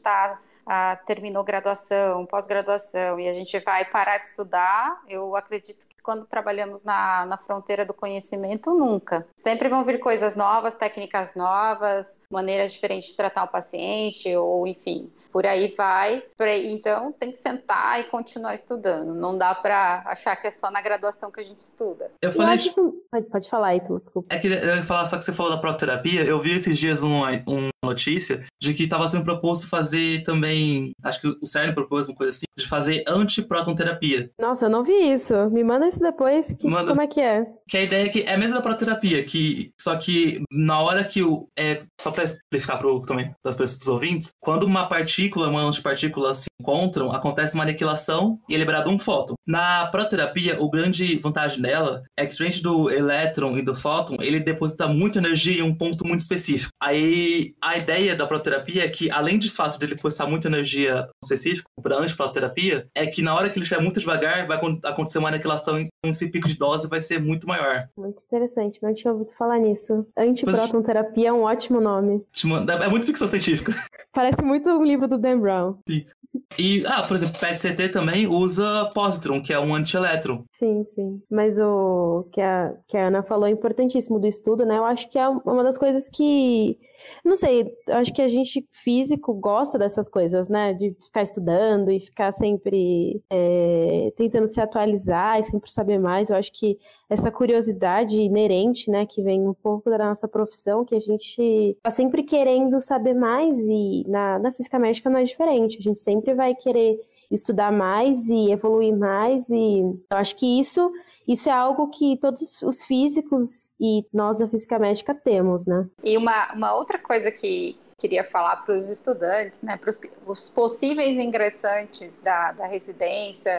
terminou graduação, pós-graduação e a gente vai parar de estudar, eu acredito que quando trabalhamos na fronteira do conhecimento, nunca. Sempre vão vir coisas novas, técnicas novas, maneiras diferentes de tratar o paciente, ou enfim, por aí vai. Então tem que sentar e continuar estudando. Não dá para achar que é só na graduação que a gente estuda.
Eu falei isso... Pode falar, Ítalo, desculpa.
É que eu ia falar, só que você falou da prototerapia, eu vi esses dias uma notícia de que estava sendo proposto fazer também, acho que o CERN propôs uma coisa assim, de fazer antiprotonterapia.
Nossa, eu não vi isso. Me manda isso depois. Como é que é?
Que a ideia é que é a mesma da prototerapia, só que na hora que só para explicar também para os ouvintes, quando uma antipartícula se encontram, acontece uma aniquilação e é liberado um fóton. Na prototerapia, a grande vantagem dela é que, diferente do elétron e do fóton, ele deposita muita energia em um ponto muito específico. Aí, a ideia da prototerapia é que, além do fato de ele depositar muita energia específica para a antiprototerapia, é que na hora que ele estiver muito devagar, vai acontecer uma aniquilação e esse pico de dose vai ser muito maior.
Muito interessante, não tinha ouvido falar nisso. Antiprotonterapia é um ótimo nome.
É muito ficção científica.
Parece muito um livro do Dan Brown.
Sim. E, por exemplo, o PET-CT também usa positron, que é um antielétron.
Sim. Mas o que a Ana falou é importantíssimo do estudo, né? Eu acho que é uma das coisas que... Não sei, eu acho que a gente físico gosta dessas coisas, né? De ficar estudando e ficar sempre tentando se atualizar e sempre saber mais. Eu acho que essa curiosidade inerente, né? Que vem um pouco da nossa profissão, que a gente tá sempre querendo saber mais, e na física médica não é diferente. A gente sempre vai querer estudar mais e evoluir mais, e eu acho que isso é algo que todos os físicos e nós da física médica temos, né?
E uma outra coisa que queria falar para os estudantes, né, para os possíveis ingressantes da residência,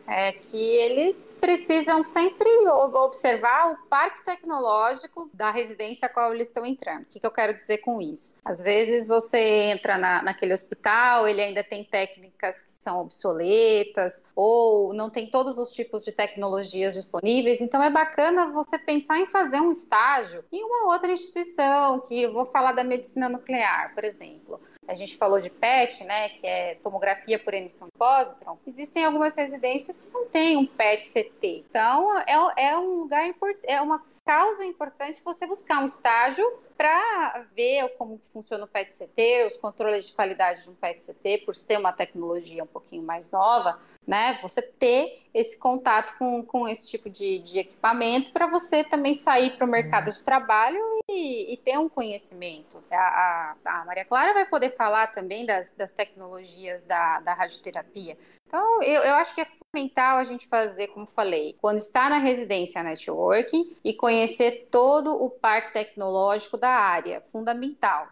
é que eles precisam sempre observar o parque tecnológico da residência a qual eles estão entrando. O que eu quero dizer com isso? Às vezes você entra naquele hospital, ele ainda tem técnicas que são obsoletas ou não tem todos os tipos de tecnologias disponíveis, então é bacana você pensar em fazer um estágio em uma outra instituição, que eu vou falar da medicina nuclear, por exemplo. A gente falou de PET, né, que é tomografia por emissão de pósitron. Existem algumas residências que não têm um PET-CT. Então, é um lugar é uma causa importante você buscar um estágio para ver como que funciona o PET-CT, os controles de qualidade de um PET-CT, por ser uma tecnologia um pouquinho mais nova, né? Você ter esse contato com esse tipo de equipamento para você também sair para o mercado de trabalho e ter um conhecimento. A Maria Clara vai poder falar também das tecnologias da radioterapia. Então, eu acho que é fundamental a gente fazer, como falei, quando está na residência networking e conhecer todo o parque tecnológico da área, fundamental.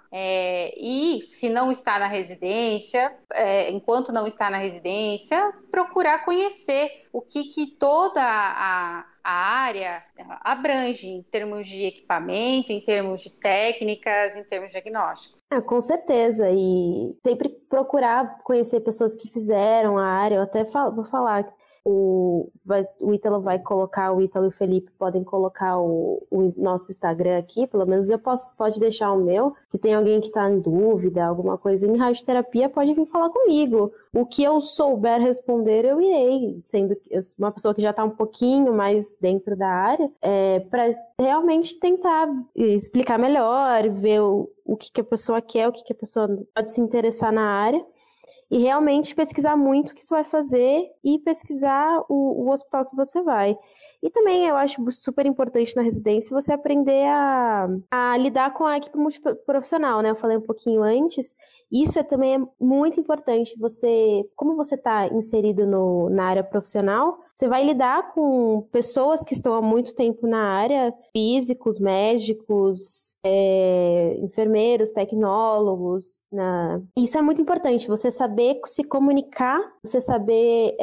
E se não está na residência, enquanto não está na residência, procurar conhecer o que toda a área abrange em termos de equipamento, em termos de técnicas, em termos diagnósticos.
Com certeza, e sempre procurar conhecer pessoas que fizeram a área. Eu até vou falar, o Ítalo vai colocar, o Ítalo e o Felipe podem colocar o nosso Instagram aqui, pelo menos pode deixar o meu. Se tem alguém que está em dúvida, alguma coisa em radioterapia, pode vir falar comigo. O que eu souber responder, eu irei, sendo uma pessoa que já está um pouquinho mais dentro da área, para realmente tentar explicar melhor, ver o que a pessoa quer, o que a pessoa pode se interessar na área, e realmente pesquisar muito o que você vai fazer e pesquisar o hospital que você vai. E também eu acho super importante na residência você aprender a lidar com a equipe multiprofissional, né? Eu falei um pouquinho antes. Isso também é muito importante. Como você está inserido na área profissional, você vai lidar com pessoas que estão há muito tempo na área, físicos, médicos, enfermeiros, tecnólogos. Isso é muito importante, você saber se comunicar, você saber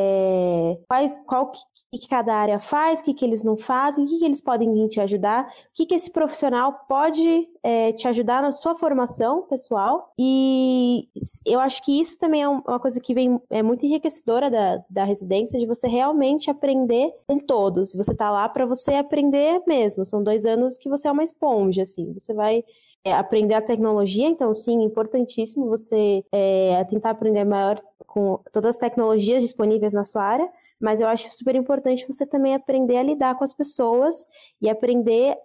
qual que cada área faz, o que eles não fazem, o que eles podem vir te ajudar, o que esse profissional pode te ajudar na sua formação pessoal. E eu acho que isso também é uma coisa que é muito enriquecedora da residência, de você realmente aprender com todos. Você tá lá para você aprender mesmo. São 2 anos que você é uma esponja, assim. Você vai aprender a tecnologia, então sim, importantíssimo você tentar aprender maior com todas as tecnologias disponíveis na sua área, mas eu acho super importante você também aprender a lidar com as pessoas e aprender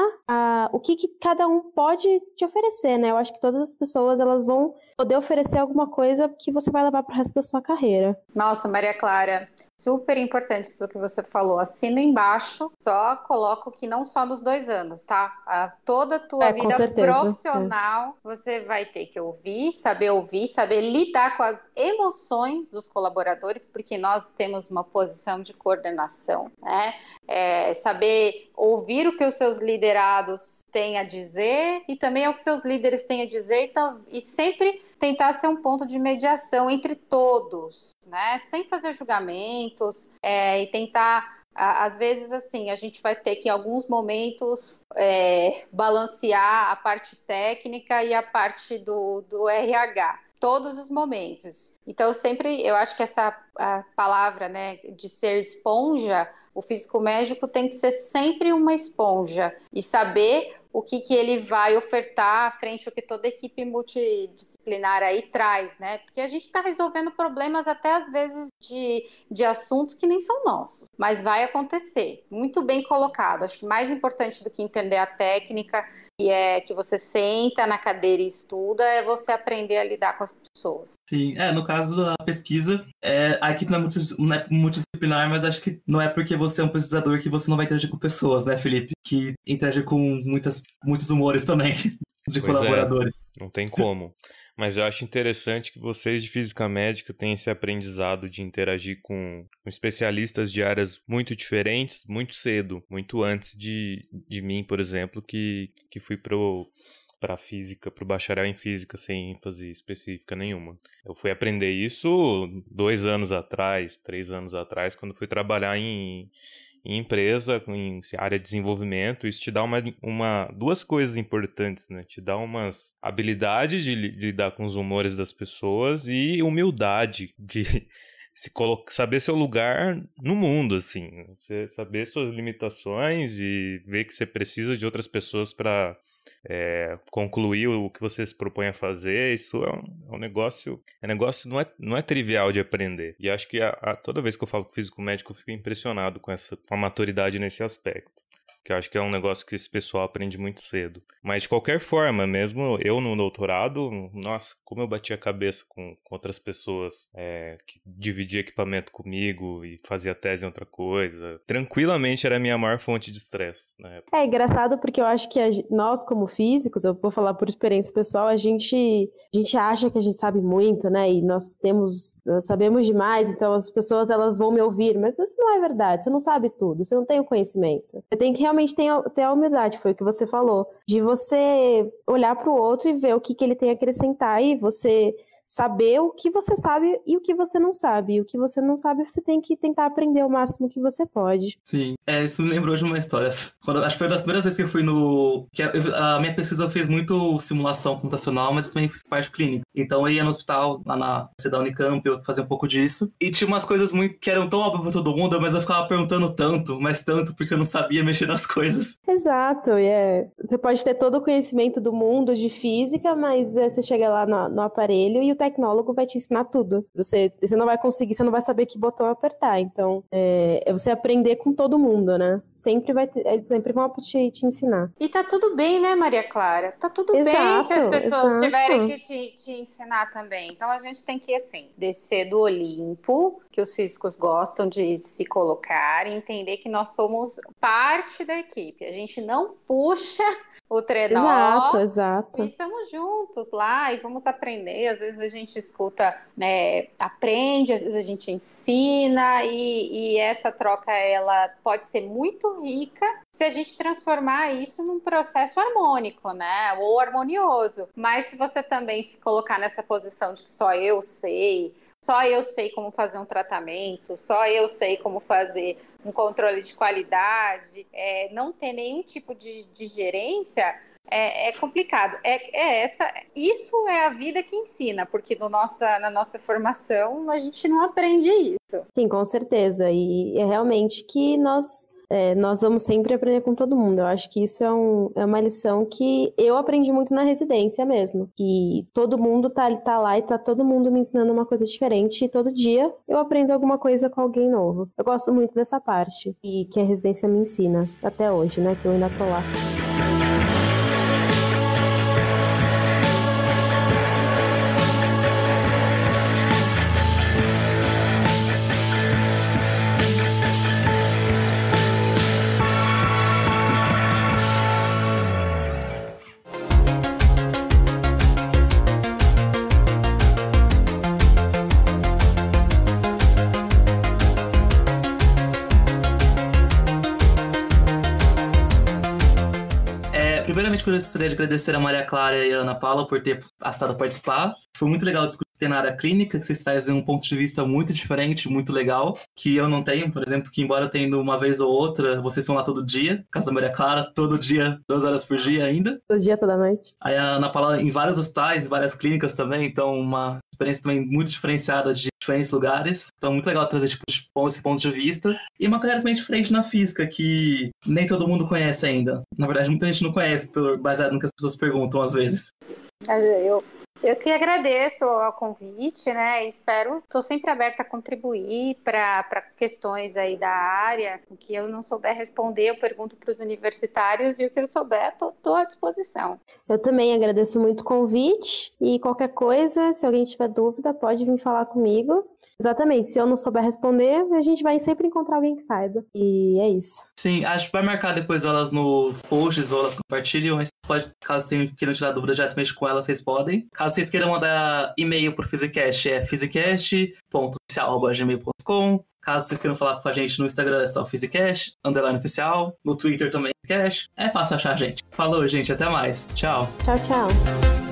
o que cada um pode te oferecer, né? Eu acho que todas as pessoas, elas vão poder oferecer alguma coisa que você vai levar para o resto da sua carreira.
Nossa, Maria Clara, super importante isso que você falou. Assina embaixo, só coloco que não só nos 2 anos, tá? Toda a tua vida profissional, você vai ter que ouvir, saber lidar com as emoções dos colaboradores, porque nós temos uma posição de coordenação, né? Saber ouvir o que os seus liderados têm a dizer e também o que seus líderes têm a dizer, e sempre tentar ser um ponto de mediação entre todos, né? Sem fazer julgamentos, e tentar, às vezes, assim, a gente vai ter que, em alguns momentos, balancear a parte técnica e a parte do RH. Todos os momentos. Então, eu acho que a palavra, né, de ser esponja, o físico médico tem que ser sempre uma esponja e saber o que ele vai ofertar frente ao que toda equipe multidisciplinar aí traz, né? Porque a gente está resolvendo problemas até às vezes de assuntos que nem são nossos, mas vai acontecer. Muito bem colocado. Acho que mais importante do que entender a técnica e que você senta na cadeira e estuda, é você aprender a lidar com as pessoas.
Sim, no caso da pesquisa, a equipe não é multidisciplinar, mas acho que não é porque você é um pesquisador que você não vai interagir com pessoas, né, Felipe? Que interage com muitos humores também de colaboradores.
Não tem como. Mas eu acho interessante que vocês de física médica têm esse aprendizado de interagir com especialistas de áreas muito diferentes, muito cedo, muito antes de mim, por exemplo, que fui para para física, para o bacharel em física, sem ênfase específica nenhuma. Eu fui aprender isso 2 anos atrás, 3 anos atrás, quando fui trabalhar em empresa, em área de desenvolvimento. Isso te dá duas coisas importantes, né? Te dá umas habilidades de lidar com os humores das pessoas e humildade de saber seu lugar no mundo, assim. Você saber suas limitações e ver que você precisa de outras pessoas para concluir o que você se propõe a fazer. Isso é um negócio... não é trivial de aprender. E acho que toda vez que eu falo com físico médico, eu fico impressionado com a maturidade nesse aspecto. Que eu acho que é um negócio que esse pessoal aprende muito cedo. Mas, de qualquer forma, mesmo eu no doutorado, nossa, como eu bati a cabeça com outras pessoas que dividiam equipamento comigo e fazia tese em outra coisa. Tranquilamente era a minha maior fonte de estresse, né?
É engraçado porque eu acho que nós, como físicos, eu vou falar por experiência pessoal, a gente acha que a gente sabe muito, né? E nós sabemos demais, então as pessoas elas vão me ouvir, mas isso não é verdade, você não sabe tudo, você não tem o conhecimento. Você tem que realmente ter a humildade, foi o que você falou, de você olhar para o outro e ver o que ele tem a acrescentar e você saber o que você sabe e o que você não sabe. E o que você não sabe, você tem que tentar aprender o máximo que você pode.
Sim, isso me lembrou de uma história. Acho que foi uma das primeiras vezes que eu fui a minha pesquisa fez muito simulação computacional, mas também fiz parte clínica. Então eu ia no hospital, lá na da Unicamp, eu fazia um pouco disso. E tinha umas coisas que eram tão óbvias pra todo mundo, mas eu ficava perguntando tanto, porque eu não sabia mexer nas coisas.
Exato, você pode ter todo o conhecimento do mundo de física, mas você chega lá no aparelho e o tecnólogo vai te ensinar tudo. Você não vai conseguir, você não vai saber que botão apertar. Então, é você aprender com todo mundo, né? Sempre vão te ensinar.
E tá tudo bem, né, Maria Clara? Tá tudo bem se as pessoas tiverem que te ensinar também. Então, a gente tem que, assim, descer do Olimpo, que os físicos gostam de se colocar, e entender que nós somos parte da equipe. A gente não puxa o trenó.
Exato.
Estamos juntos lá e vamos aprender. Às vezes a gente escuta, né, aprende, às vezes a gente ensina e essa troca ela pode ser muito rica se a gente transformar isso num processo harmônico, né, ou harmonioso. Mas se você também se colocar nessa posição de que só eu sei como fazer um tratamento, só eu sei como fazer um controle de qualidade, não ter nenhum tipo de gerência, é complicado. Isso é a vida que ensina, porque na nossa formação a gente não aprende isso.
Sim, com certeza. E é realmente que nós vamos sempre aprender com todo mundo. Eu acho que isso é uma lição que eu aprendi muito na residência mesmo. Que todo mundo tá lá e tá todo mundo me ensinando uma coisa diferente. E todo dia eu aprendo alguma coisa com alguém novo. Eu gosto muito dessa parte. E que a residência me ensina até hoje, né? Que eu ainda tô lá.
Primeiramente, eu gostaria de agradecer a Maria Clara e a Ana Paula por ter aceitado a participar. Foi muito legal discutir na área clínica, que vocês trazem um ponto de vista muito diferente, muito legal, que eu não tenho, por exemplo, que embora tendo uma vez ou outra, vocês são lá todo dia, casa da Maria Clara, todo dia, 2 horas por dia ainda.
Todo dia, toda noite.
Aí a Ana Paula em vários hospitais, em várias clínicas também, então uma experiência também muito diferenciada de diferentes lugares. Então muito legal trazer esse ponto de vista. E uma carreira também diferente na física, que nem todo mundo conhece ainda. Na verdade, muita gente não conhece, baseado no que as pessoas perguntam às vezes.
Eu que agradeço ao convite, né? Estou sempre aberta a contribuir para questões aí da área. O que eu não souber responder, eu pergunto para os universitários e o que eu souber, estou à disposição.
Eu também agradeço muito o convite e qualquer coisa, se alguém tiver dúvida, pode vir falar comigo. Exatamente, se eu não souber responder, a gente vai sempre encontrar alguém que saiba. E é isso.
Sim, acho que vai marcar depois elas nos posts ou elas compartilham. Mas pode, caso queiram tirar dúvida diretamente com elas, vocês podem. Caso vocês queiram mandar e-mail pro Physicast, é physicast.oficial@gmail.com. Caso vocês queiram falar com a gente no Instagram, é só Physicast, _oficial. No Twitter também, Physicast. É fácil achar a gente. Falou, gente. Até mais. Tchau.
Tchau, tchau.